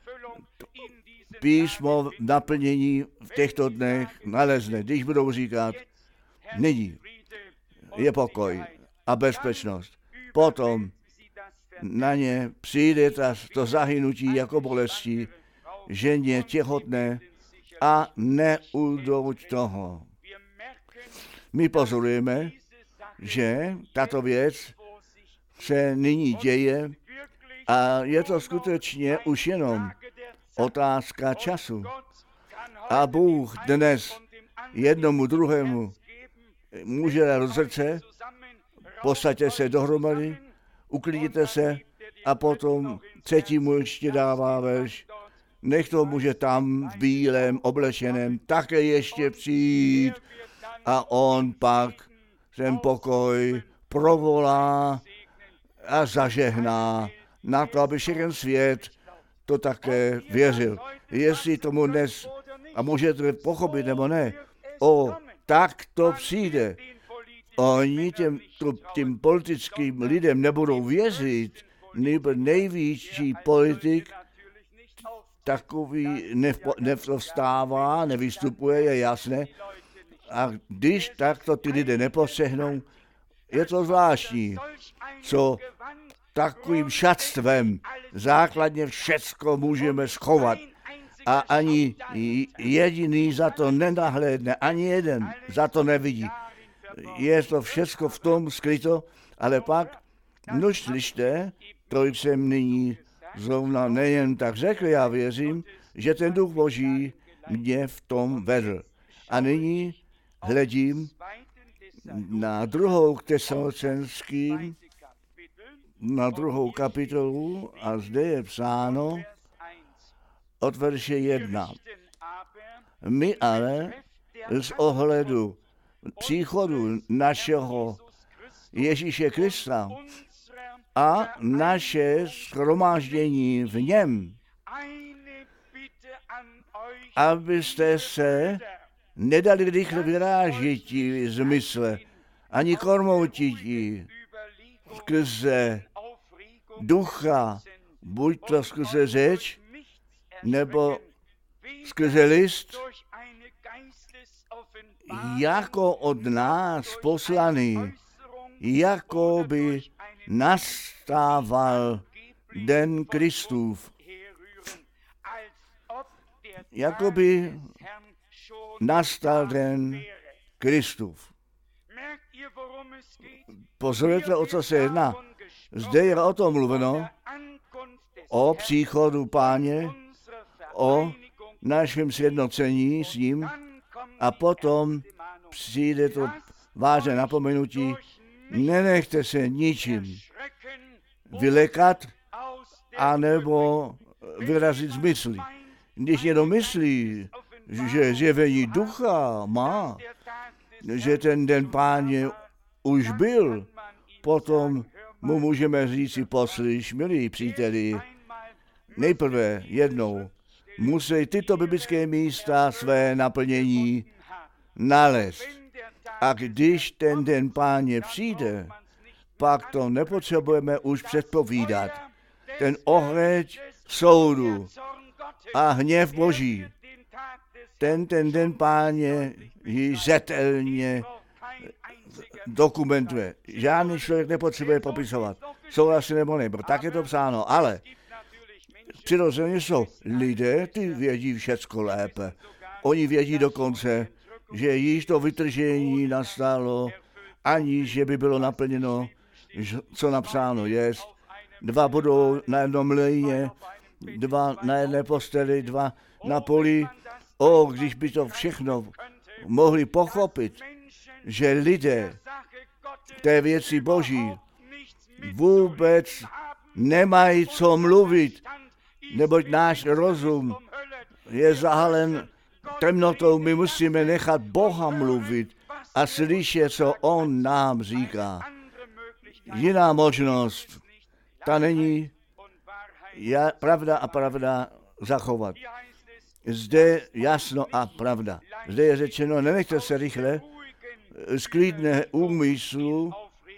A: písmo naplnění v těchto dnech nalezne, když budou říkat, nyní je pokoj a bezpečnost. Potom na ně přijde to zahynutí jako bolesti, ženě těhotné a neujdou toho. My pozorujeme, že tato věc se nyní děje a je to skutečně už jenom otázka času. A Bůh dnes jednomu druhému může dát srdce, posaďte se dohromady, uklidíte se a potom třetímu ještě dává verš. Nech to může tam v bílém oblečeném také ještě přijít a on pak ten pokoj provolá a zažehná na to, aby všechen svět to také věřil. Jestli tomu dnes, a můžete pochopit nebo ne, o, tak to přijde. Oni těm, to, těm politickým lidem nebudou věřit, nebo největší politik takový nevstává, nevystupuje, je jasné. A když takto ty lidé nepostřehnou, je to zvláštní, co takovým šatstvem základně všecko můžeme schovat. A ani jediný za to nenahlédne, ani jeden za to nevidí. Je to všecko v tom skryto, ale pak, no slyšte, to jsem nyní zrovna nejen tak řekl, já věřím, že ten Duch Boží mě v tom vedl. A nyní hledím na druhou k Tesalocenským, na druhou kapitolu a zde je psáno od verše jedna. My ale z ohledu příchodu našeho Ježíše Krista a naše shromáždění v něm, abyste se nedali rychle vyrážití z mysle, ani kormoutití skrze ducha, buď to skrze řeč, nebo skrze list, jako od nás poslaný, jako by nastával den Kristův. Jako by nastal den Kristův. Pozorujete, o co se jedná? Zde je o tom mluveno, o příchodu Páně, o našem sjednocení s ním a potom přijde to vážné napomenutí, nenechte se ničím vylekat anebo vyrazit z mysli. Když někdo myslí, že zjevení ducha má, že ten den Páně už byl, potom mu můžeme říct, poslyš, milí příteli, nejprve jednou musí tyto biblické místa své naplnění nalézt. A když ten den Páně přijde, pak to nepotřebujeme už předpovídat. Ten oheň soudu a hněv Boží, ten ten den Páně ji zetelně dokumentuje. Žádný člověk nepotřebuje popisovat. Souhlasí nebo ne, tak je to psáno, ale přirozeně jsou lidé, ty vědí všecko lépe. Oni vědí dokonce, že již to vytržení nastalo, aniž že by bylo naplněno, co napsáno je. Dva budou na jednom mlýně, dva na jedné posteli, dva na poli. O, když by to všechno mohli pochopit, že lidé té věci Boží vůbec nemají co mluvit, neboť náš rozum je zahalen temnotou, my musíme nechat Boha mluvit a slyšet, co On nám říká. Jiná možnost, ta není ja, pravda a pravda zachovat. Zde jasno a pravda. Zde je řečeno, nenechte se rychle z klidné úmyslu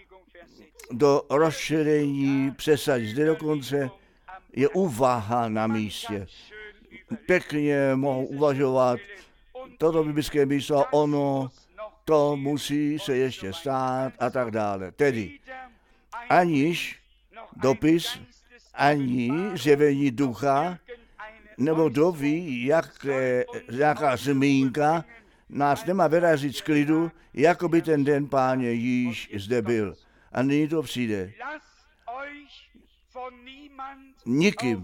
A: do rozšíření přesadit. Zde dokonce je úvaha na místě. Pěkně mohou uvažovat, toto biblické místo, ono, to musí se ještě stát a tak dále. Tedy, aniž dopis, ani zjevení ducha, nebo kdo ví, jak, jaká zmínka nás nemá vyrazit z klidu, jako by ten den Páně již zde byl. A nyní to přijde. Nikým.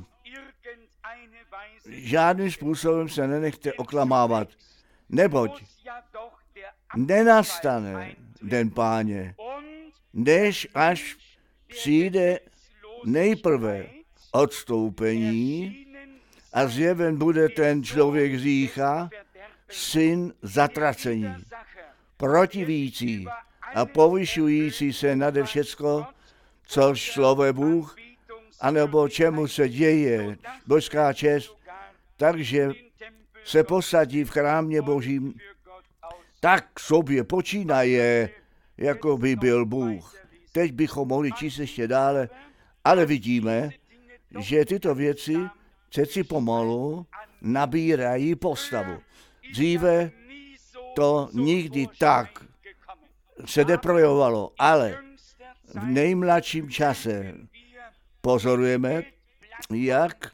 A: Žádným způsobem se nenechte oklamávat, neboť nenastane den Páně, než až přijde nejprve odstoupení a zjeven bude ten člověk hřícha, syn zatracení, protivící a povyšující se nade všecko, což slove Bůh, anebo čemu se děje božská čest, takže se posadí v chrámě Božím, tak sobě počínaje, jako by byl Bůh. Teď bychom mohli číst ještě dále, ale vidíme, že tyto věci přeci pomalu nabírají postavu. Dříve to nikdy tak se neprojevovalo, ale v nejmladším čase pozorujeme, jak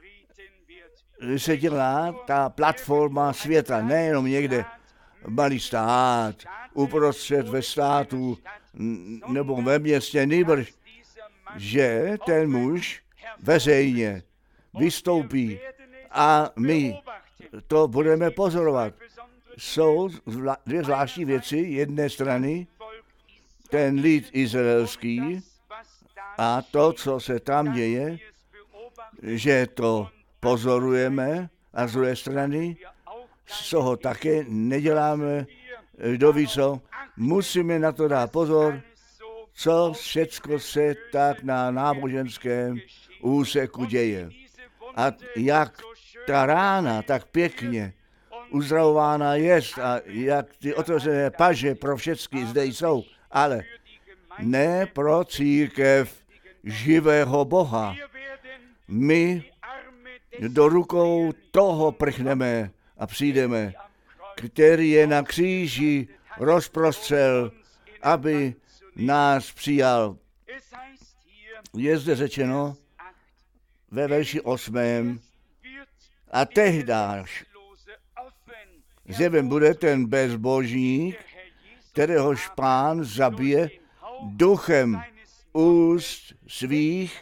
A: se dělá ta platforma světa, nejenom někde malý stát, uprostřed ve státu nebo ve městě, nýbrž, že ten muž veřejně vystoupí a my to budeme pozorovat. Jsou zvla- dvě zvláštní věci. Jedné strany ten lid izraelský a to, co se tam děje, že to pozorujeme, a z druhé strany z toho také neděláme kdo ví co. Musíme na to dát pozor, co všecko se tak na náboženském úseku děje. A jak ta rána tak pěkně uzdravována jest a jak ty otevřené paže pro všechny zde jsou, ale ne pro církev živého Boha. My do rukou toho prchneme a přijdeme, který je na kříži rozprostřel, aby nás přijal. Je zde řečeno ve verši osmém, a tehdáž zjeven bude ten bezbožník, kteréhož Pán zabije duchem úst svých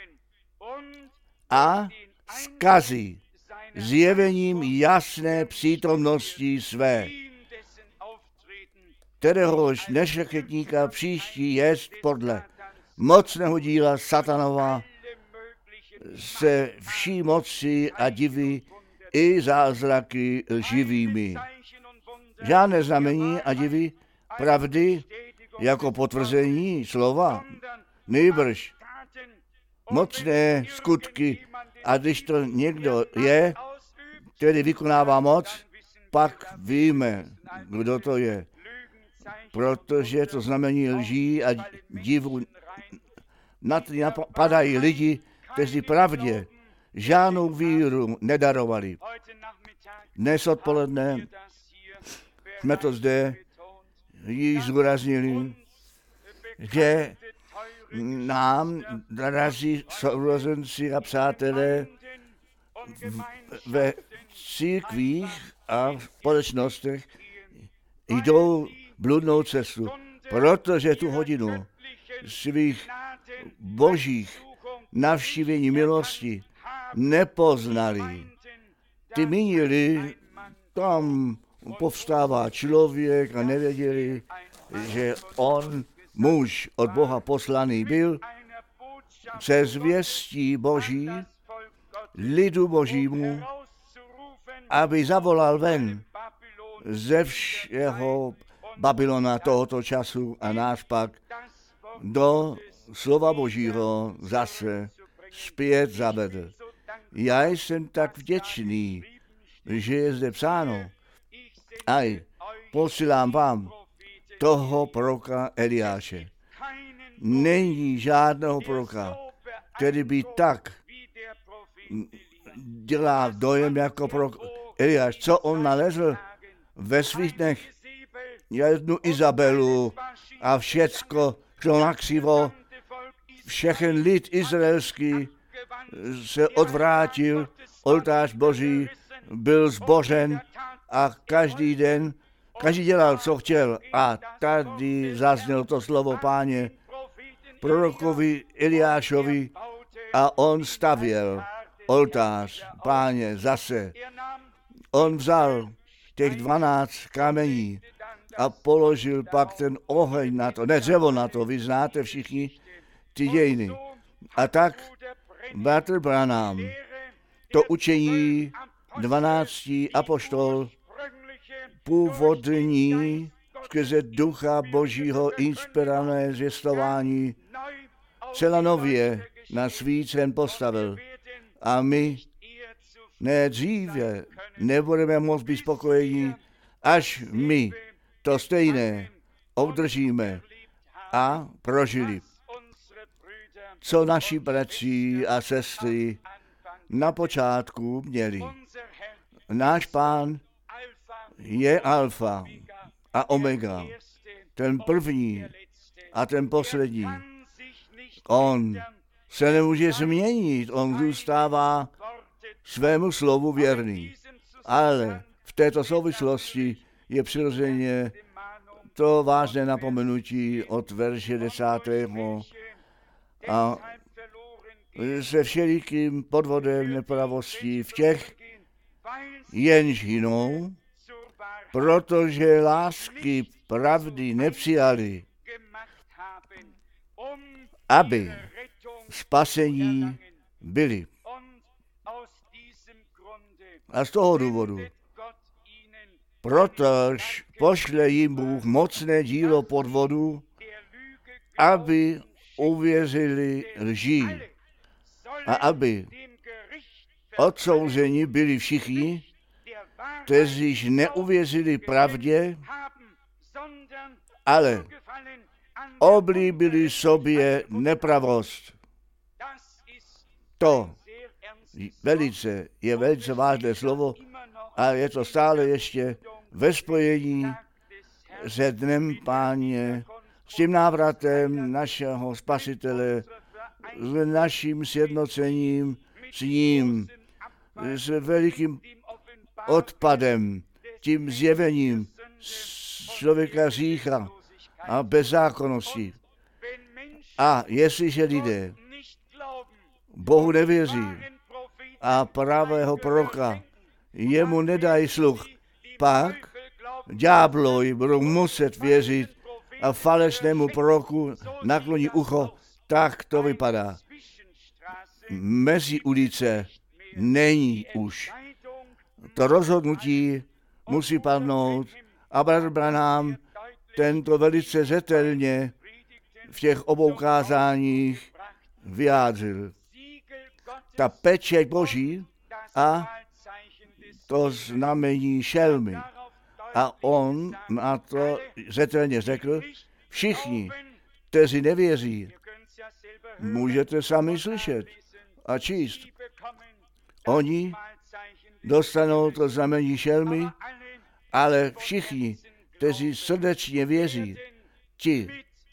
A: a zkazí zjevením jasné přítomnosti své, kteréhož nešlechetníka příští jest podle mocného díla satanova se vší moci a divy i zázraky lživými. Žádné znamení a divy pravdy jako potvrzení slova, nýbrž mocné skutky, a když to někdo je, který vykonává moc, pak víme, kdo to je. Protože to znamení lží a divu napadají lidi, kteří pravdě žádnou víru nedarovali. Dnes odpoledne jsme to zde již zdůraznili, že nám, drazí sourozenci a přátelé, ve církvích a společnostech jdou bludnou cestu, protože tu hodinu svých božích navštívení milosti nepoznali. Ty minili, tam povstává člověk a nevěděli, že on, muž od Boha poslaný byl, se zvěstí Boží, lidu Božímu, aby zavolal ven ze všeho Babylona tohoto času a nás pak do slova Božího zase zpět zavedl. Já jsem tak vděčný, že je zde psáno, aj posílám vám toho proroka Eliáše. Není žádného proroka, který by tak dělá dojem jako prorok Eliáš. Co on nalezl ve svých dnech? Jednu Izabelu a všecko šlo na křivo. Všechen lid izraelský se odvrátil, oltář Boží byl zbořen a každý den, každý dělal, co chtěl. A tady zaznělo to slovo Páně prorokovi Eliášovi a on stavěl oltář Páně zase. On vzal těch dvanáct kamení a položil pak ten oheň na to, ne dřevo na to, vy znáte všichni ty dějiny. A tak bratr Branham to učení dvanácti apoštol, původní skrze Ducha Božího inspirované zvěstování celá nově na svícen postavil. A my ne dříve nebudeme moct být spokojení, až my to stejné obdržíme a prožili, co naši bratři a sestry na počátku měli. Náš Pán je alfa a omega, ten první a ten poslední. On se nemůže změnit, on zůstává svému slovu věrný. Ale v této souvislosti je přirozeně to vážné napomenutí od verše desátého a se všelikým podvodem nepravostí v těch, jenž hynou, protože lásky pravdy nepřijali, aby spasení byli. A z toho důvodu, protože pošle jim Bůh mocné dílo podvodu, aby uvěřili lží a aby odsouzeni byli všichni, kteří neuvěřili pravdě, ale oblíbili sobě nepravost. To velice, je velice vážné slovo a je to stále ještě ve spojení se dnem Páně, s tím návratem našeho Spasitele, s naším sjednocením s ním, s velikým odpadem, tím zjevením člověka hřícha a bezzákonnosti. A jestliže lidé Bohu nevěří a pravého proroka jemu nedají sluch, pak ďáblovi budou muset věřit a falešnému proroku nakloní ucho. Tak to vypadá. Mezi ulice není už. To rozhodnutí musí padnout a bratr Branham tento velice zřetelně v těch obou kázáních vyjádřil. Ta pečeť Boží a to znamení šelmy. A on na to zřetelně řekl, všichni, kteří nevěří, můžete sami slyšet a číst. Oni dostanou to znamení šelmy, ale všichni, kteří srdečně věří, ti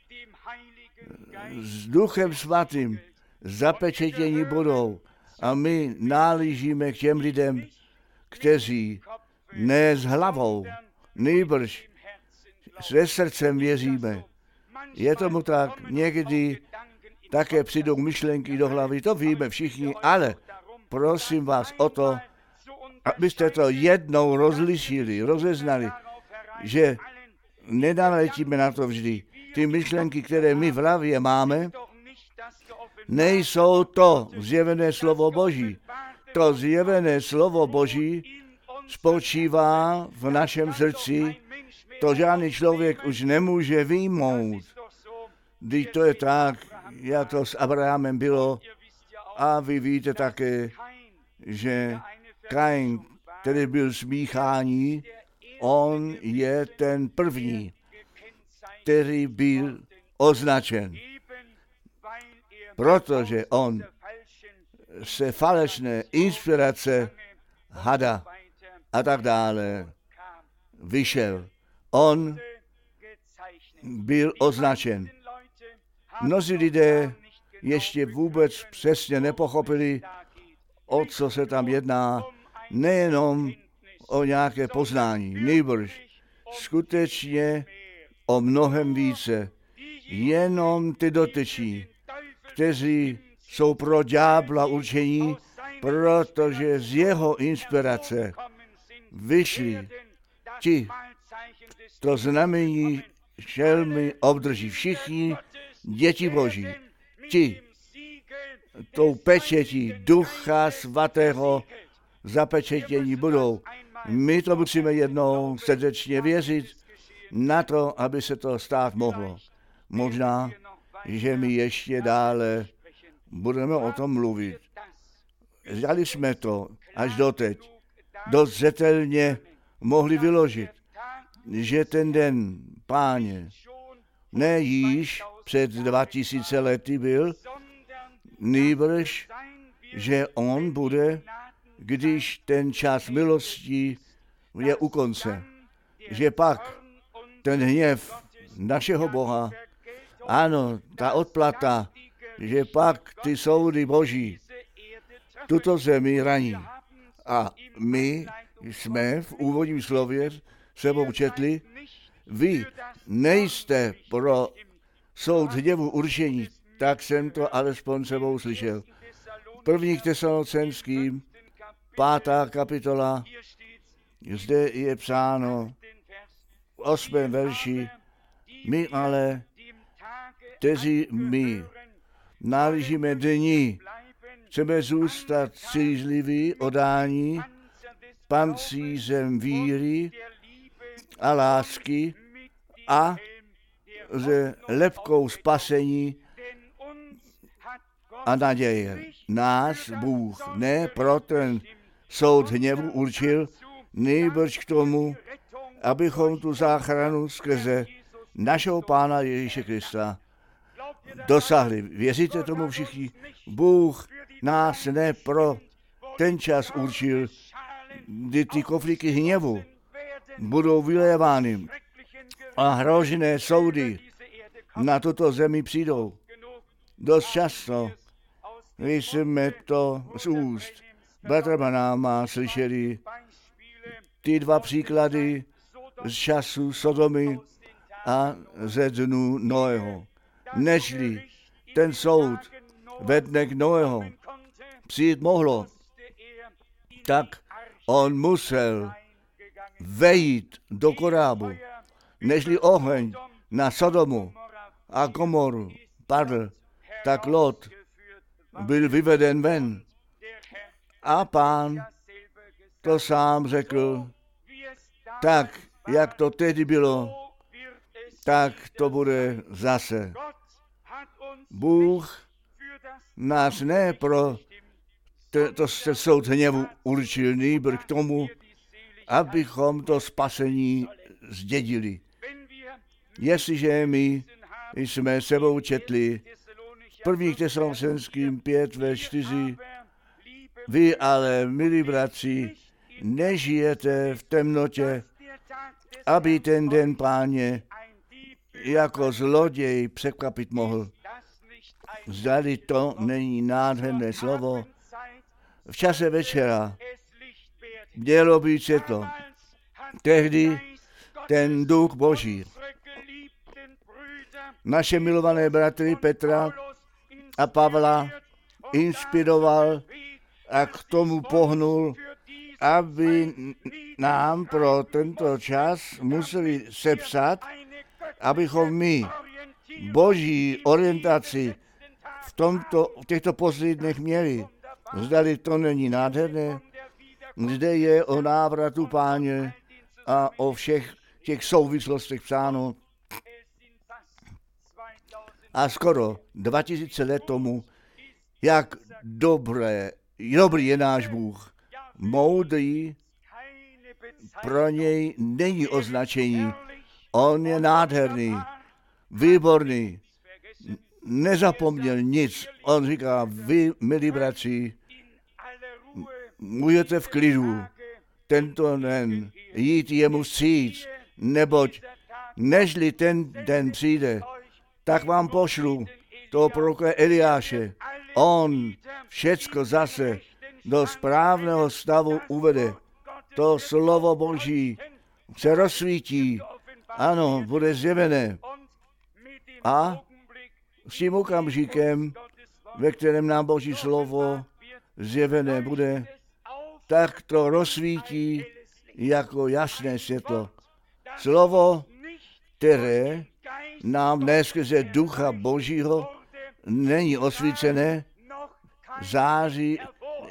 A: s Duchem Svatým zapečetění budou. A my náležíme k těm lidem, kteří ne s hlavou, nýbrž se srdcem věříme. Je tomu tak, někdy také přijdou myšlenky do hlavy, to víme všichni, ale prosím vás o to, abyste to jednou rozlišili, rozeznali, že nenaletíme na to vždy. Ty myšlenky, které my v hlavě máme, nejsou to zjevené slovo Boží. To zjevené slovo Boží spočívá v našem srdci, to žádný člověk už nemůže vyjmout. Když to je tak, jak to s Abrahamem bylo, a vy víte také, že Kain, který byl smíchání, on je ten první, který byl označen, protože on se falešné inspirace hada a tak dále vyšel. On byl označen. Mnozí lidé ještě vůbec přesně nepochopili, o co se tam jedná, nejenom o nějaké poznání, nýbrž skutečně o mnohem více. Jenom ty dotyční, kteří jsou pro ďábla určení, protože z jeho inspirace vyšli ti, to znamení šelmy obdrží všichni děti Boží. Ti tou pečetí Ducha Svatého zapečetění budou. My to musíme jednou srdečně věřit. na to, aby se to stát mohlo. Možná, že my ještě dále budeme o tom mluvit. Zdali jsme to až doteď dost zřetelně mohli vyložit, že ten den Páně ne již před dva tisíce lety byl, nýbrž, že on bude, když ten čas milosti je u konce, že pak ten hněv našeho Boha, ano, ta odplata, že pak ty soudy Boží tuto zemi raní. A my jsme v úvodním slově sebou četli, vy nejste pro soud hněvu určení, tak jsem to alespoň sebou slyšel. První k Tesalonickým, pátá kapitola, zde je psáno v osmém verši, my ale, kteří my náležíme dní, chceme zůstat střízliví, odání, pancířem víry a lásky a se lepkou spasení a naděje. Nás Bůh ne pro ten soud hněvu určil, nejbrž k tomu, abychom tu záchranu skrze našeho Pána Ježíše Krista dosahli. Věříte tomu všichni? Bůh nás ne pro ten čas určil, kdy ty koflíky hněvu budou vylévány a hrozné soudy na tuto zemi přijdou. Dost často jsme to z úst bratra Branhama slyšeli ty dva příklady z času Sodomy a ze dnů Noého. Nežli ten soud ve dnech Noého přijít mohlo, tak on musel vejít do korábu, nežli oheň na Sodomu a Gomoru padl, tak Lot byl vyveden ven. A Pán to sám řekl, tak, jak to tehdy bylo, tak to bude zase. Bůh nás ne pro to, to se soud hněvu určil, nýbrž k tomu, abychom to spasení zdědili. Jestliže my jsme sebou četli první Tesalonickým pět ve čtyři, vy ale, milí bratři, nežijete v temnotě, aby ten den Páně jako zloděj překvapit mohl. Zdali to není nádherné slovo. V čase večera mělo být světlo. Tehdy ten duch Boží naše milované bratry Petra a Pavla inspiroval a k tomu pohnul, aby nám pro tento čas museli sepsat, abychom my Boží orientaci v, tomto, v těchto posledních dnech měli. Zdali to není nádherné, zde je o návratu Páně a o všech těch souvislostech psáno. A skoro dva tisíce let tomu, jak dobré, dobrý je náš Bůh. Moudrý, pro něj není označení. On je nádherný, výborný, nezapomněl nic. On říká, vy, milí bratři, můžete v klidu tento den jít jemu vstříc, neboť nežli ten den přijde, tak vám pošlu toho proroka Eliáše. On všecko zase do správného stavu uvede. To slovo Boží se rozsvítí, ano, bude zjevené. A s tím okamžikem, ve kterém nám Boží slovo zjevené bude, tak to rozsvítí jako jasné světlo. Slovo, které nám dnes skrze Ducha Božího není osvícené, září,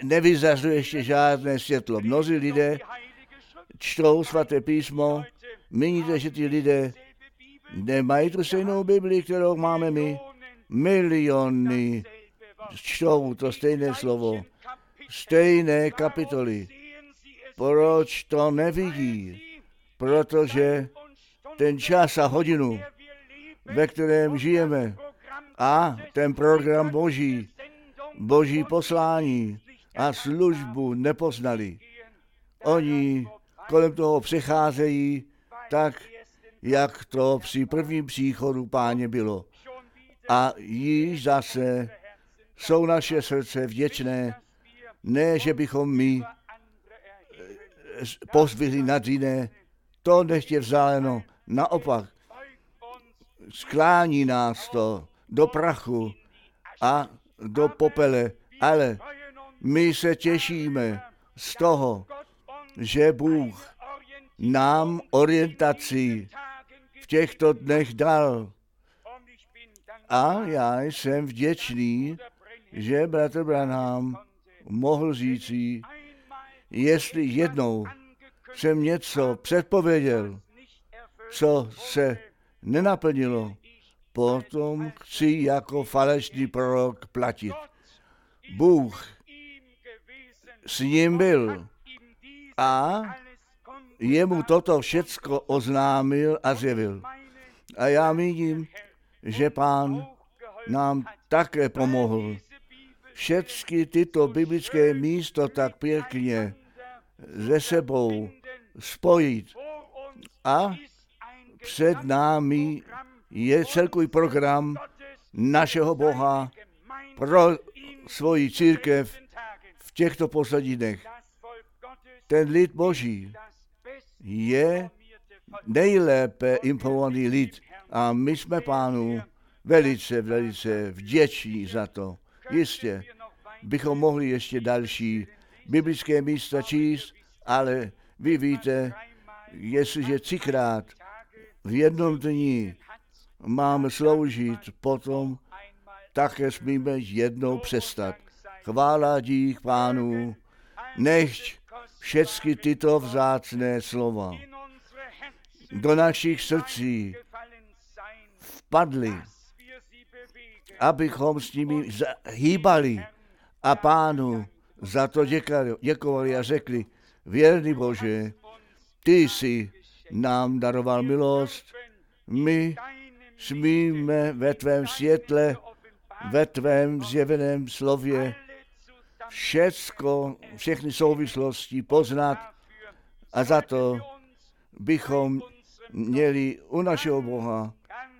A: nevyzařuje ještě žádné světlo. Mnozí lidé čtou svaté písmo, Míníte, že ty lidé nemají tu stejnou Bibli, kterou máme my? Miliony čtou to stejné slovo, stejné kapitoly. Proč to nevidí? Protože ten čas a hodinu, ve kterém žijeme, a ten program Boží, Boží poslání a službu nepoznali. Oni kolem toho přecházejí tak, jak to při prvním příchodu Páně bylo. A již zase jsou naše srdce vděčné, ne, že bychom my pozvihli nad jiné, to nechtě vzdáleno, naopak sklání nás to do prachu a do popele, ale my se těšíme z toho, že Bůh nám orientaci v těchto dnech dal. A já jsem vděčný, že bratr Branham mohl říci, jestli jednou jsem něco předpověděl, co se nenaplnilo, potom chci jako falešný prorok platit. Bůh s ním byl a jemu toto všecko oznámil a zjevil. A já vidím, že Pán nám také pomohl všechny tyto biblické místo tak pěkně se sebou spojit. A před námi je celkový program našeho Boha pro svoji církev v těchto posledních dnech. Ten lid Boží je nejlépe informovaný lid a my jsme Pánu velice, velice vděční za to. Jistě bychom mohli ještě další biblické místa číst, ale vy víte, jestliže třikrát v jednom dni máme sloužit, potom také smíme jednou přestat. Chvála dík Pánu, nechť všechny tyto vzácné slova do našich srdcí vpadly, abychom s nimi hýbali a Pánu za to děkovali a řekli, věrný Bože, ty jsi nám daroval milost, my smíme ve tvém světle, ve tvém zjeveném slově všecko, všechny souvislosti poznat a za to bychom měli u našeho Boha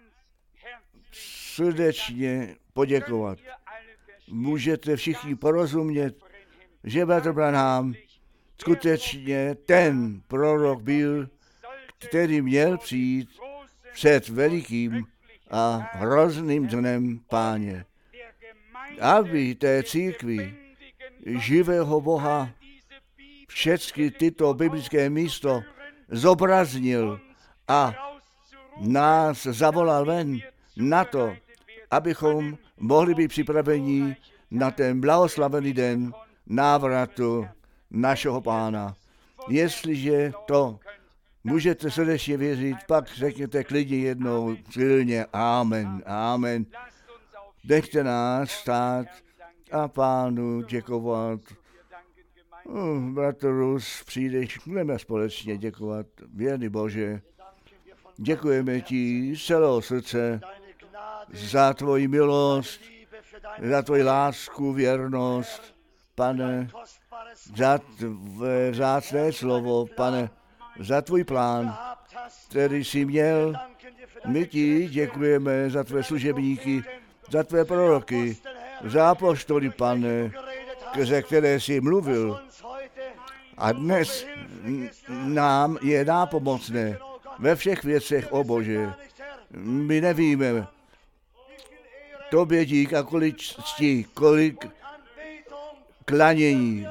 A: srdečně poděkovat. Můžete všichni porozumět, že bratr Branham skutečně ten prorok byl, který měl přijít před velikým a hrozným dnem Páně, aby té církvi živého Boha všechny tyto biblické místo zobraznil a nás zavolal ven na to, abychom mohli být připraveni na ten blahoslavený den návratu našeho Pána. Jestliže to můžete srdečně věřit, pak řekněte klidně jednou silně amen, amen. Nechte nás stát a Pánu děkovat. Uh, bratr Rus, přijdeš, budeme společně děkovat. Věrný Bože, děkujeme ti z celého srdce za tvoji milost, za tvoji lásku, věrnost, Pane, za tvé vzácné slovo, Pane, za tvůj plán, který jsi měl. My ti děkujeme za tvé služebníky, za tvé proroky, za apoštoly, Pane, ze které jsi mluvil. A dnes nám je nápomocné ve všech věcech, o Bože. My nevíme, tobě dík a kolik cti, kolik klanění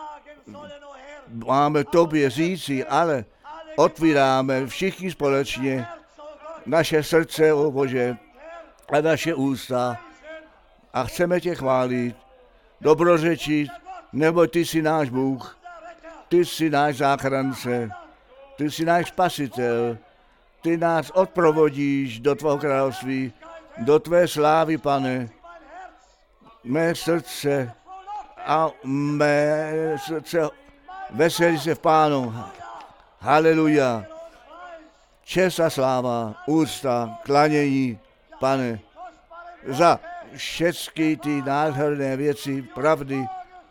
A: máme tobě říci, ale otvíráme všichni společně naše srdce, o Bože, a naše ústa a chceme tě chválit, dobrořečit, nebo ty jsi náš Bůh, ty jsi náš záchrance, ty jsi náš spasitel, ty nás odprovodíš do tvého království, do tvé slávy, Pane. Mé srdce a mé srdce veselí se v Pánu. Haleluja. Čest a sláva, úcta, klanění, Pane, za všechny ty nádherné věci, pravdy.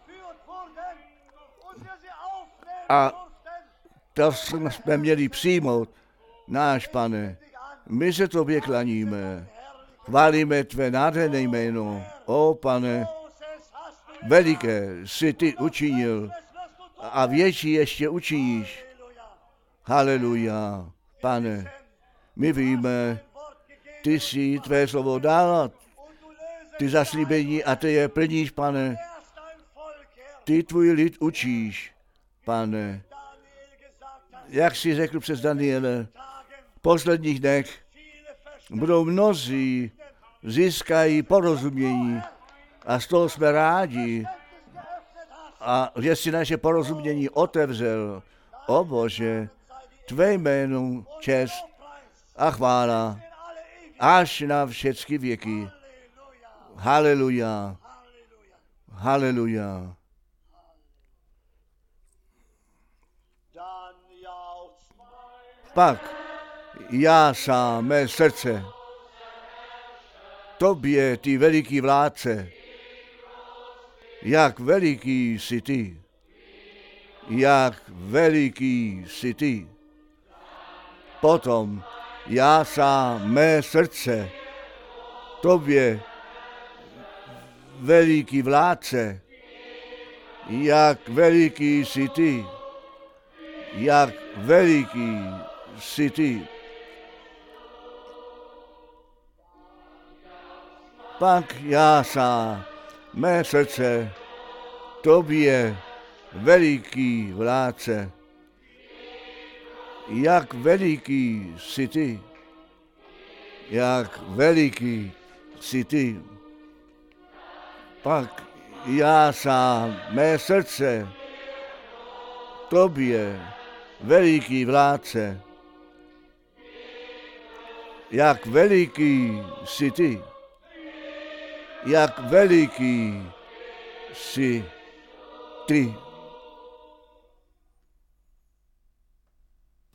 A: A to jsme měli přijmout, náš Pane. My se tobě klaníme, chválíme tvé nádherné jméno. O Pane, veliké jsi ty učinil a větší ještě učiníš. Haleluja, Pane, my víme, ty jsi tvé slovo dal, ty zaslíbení a ty je plníš, Pane. Ty tvůj lid učíš, Pane. Jak jsi řekl přes Daniele, v posledních dnech budou mnozí, získají porozumění a z toho jsme rádi. A že jsi naše porozumění otevřel, o Bože, tvé jménu čest a chvála až na všechny věky. Haleluja. Haleluja. Pak já sám, mé srdce, tobě, ty veliký vládce, jak veliký jsi ty, jak veliký jsi ty. Potom já sám, mé srdce, tobě, veliký vládce, jak veliký jsi ty, jak veliký jsi ty. Pak já sám, mé srdce, tobě, veliký vládce, jak veliký jsi ty, jak veliký jsi ty. Pak já sám, mé srdce, tobě, veliký vládce, jak veliký jsi ty, jak veliký jsi ty.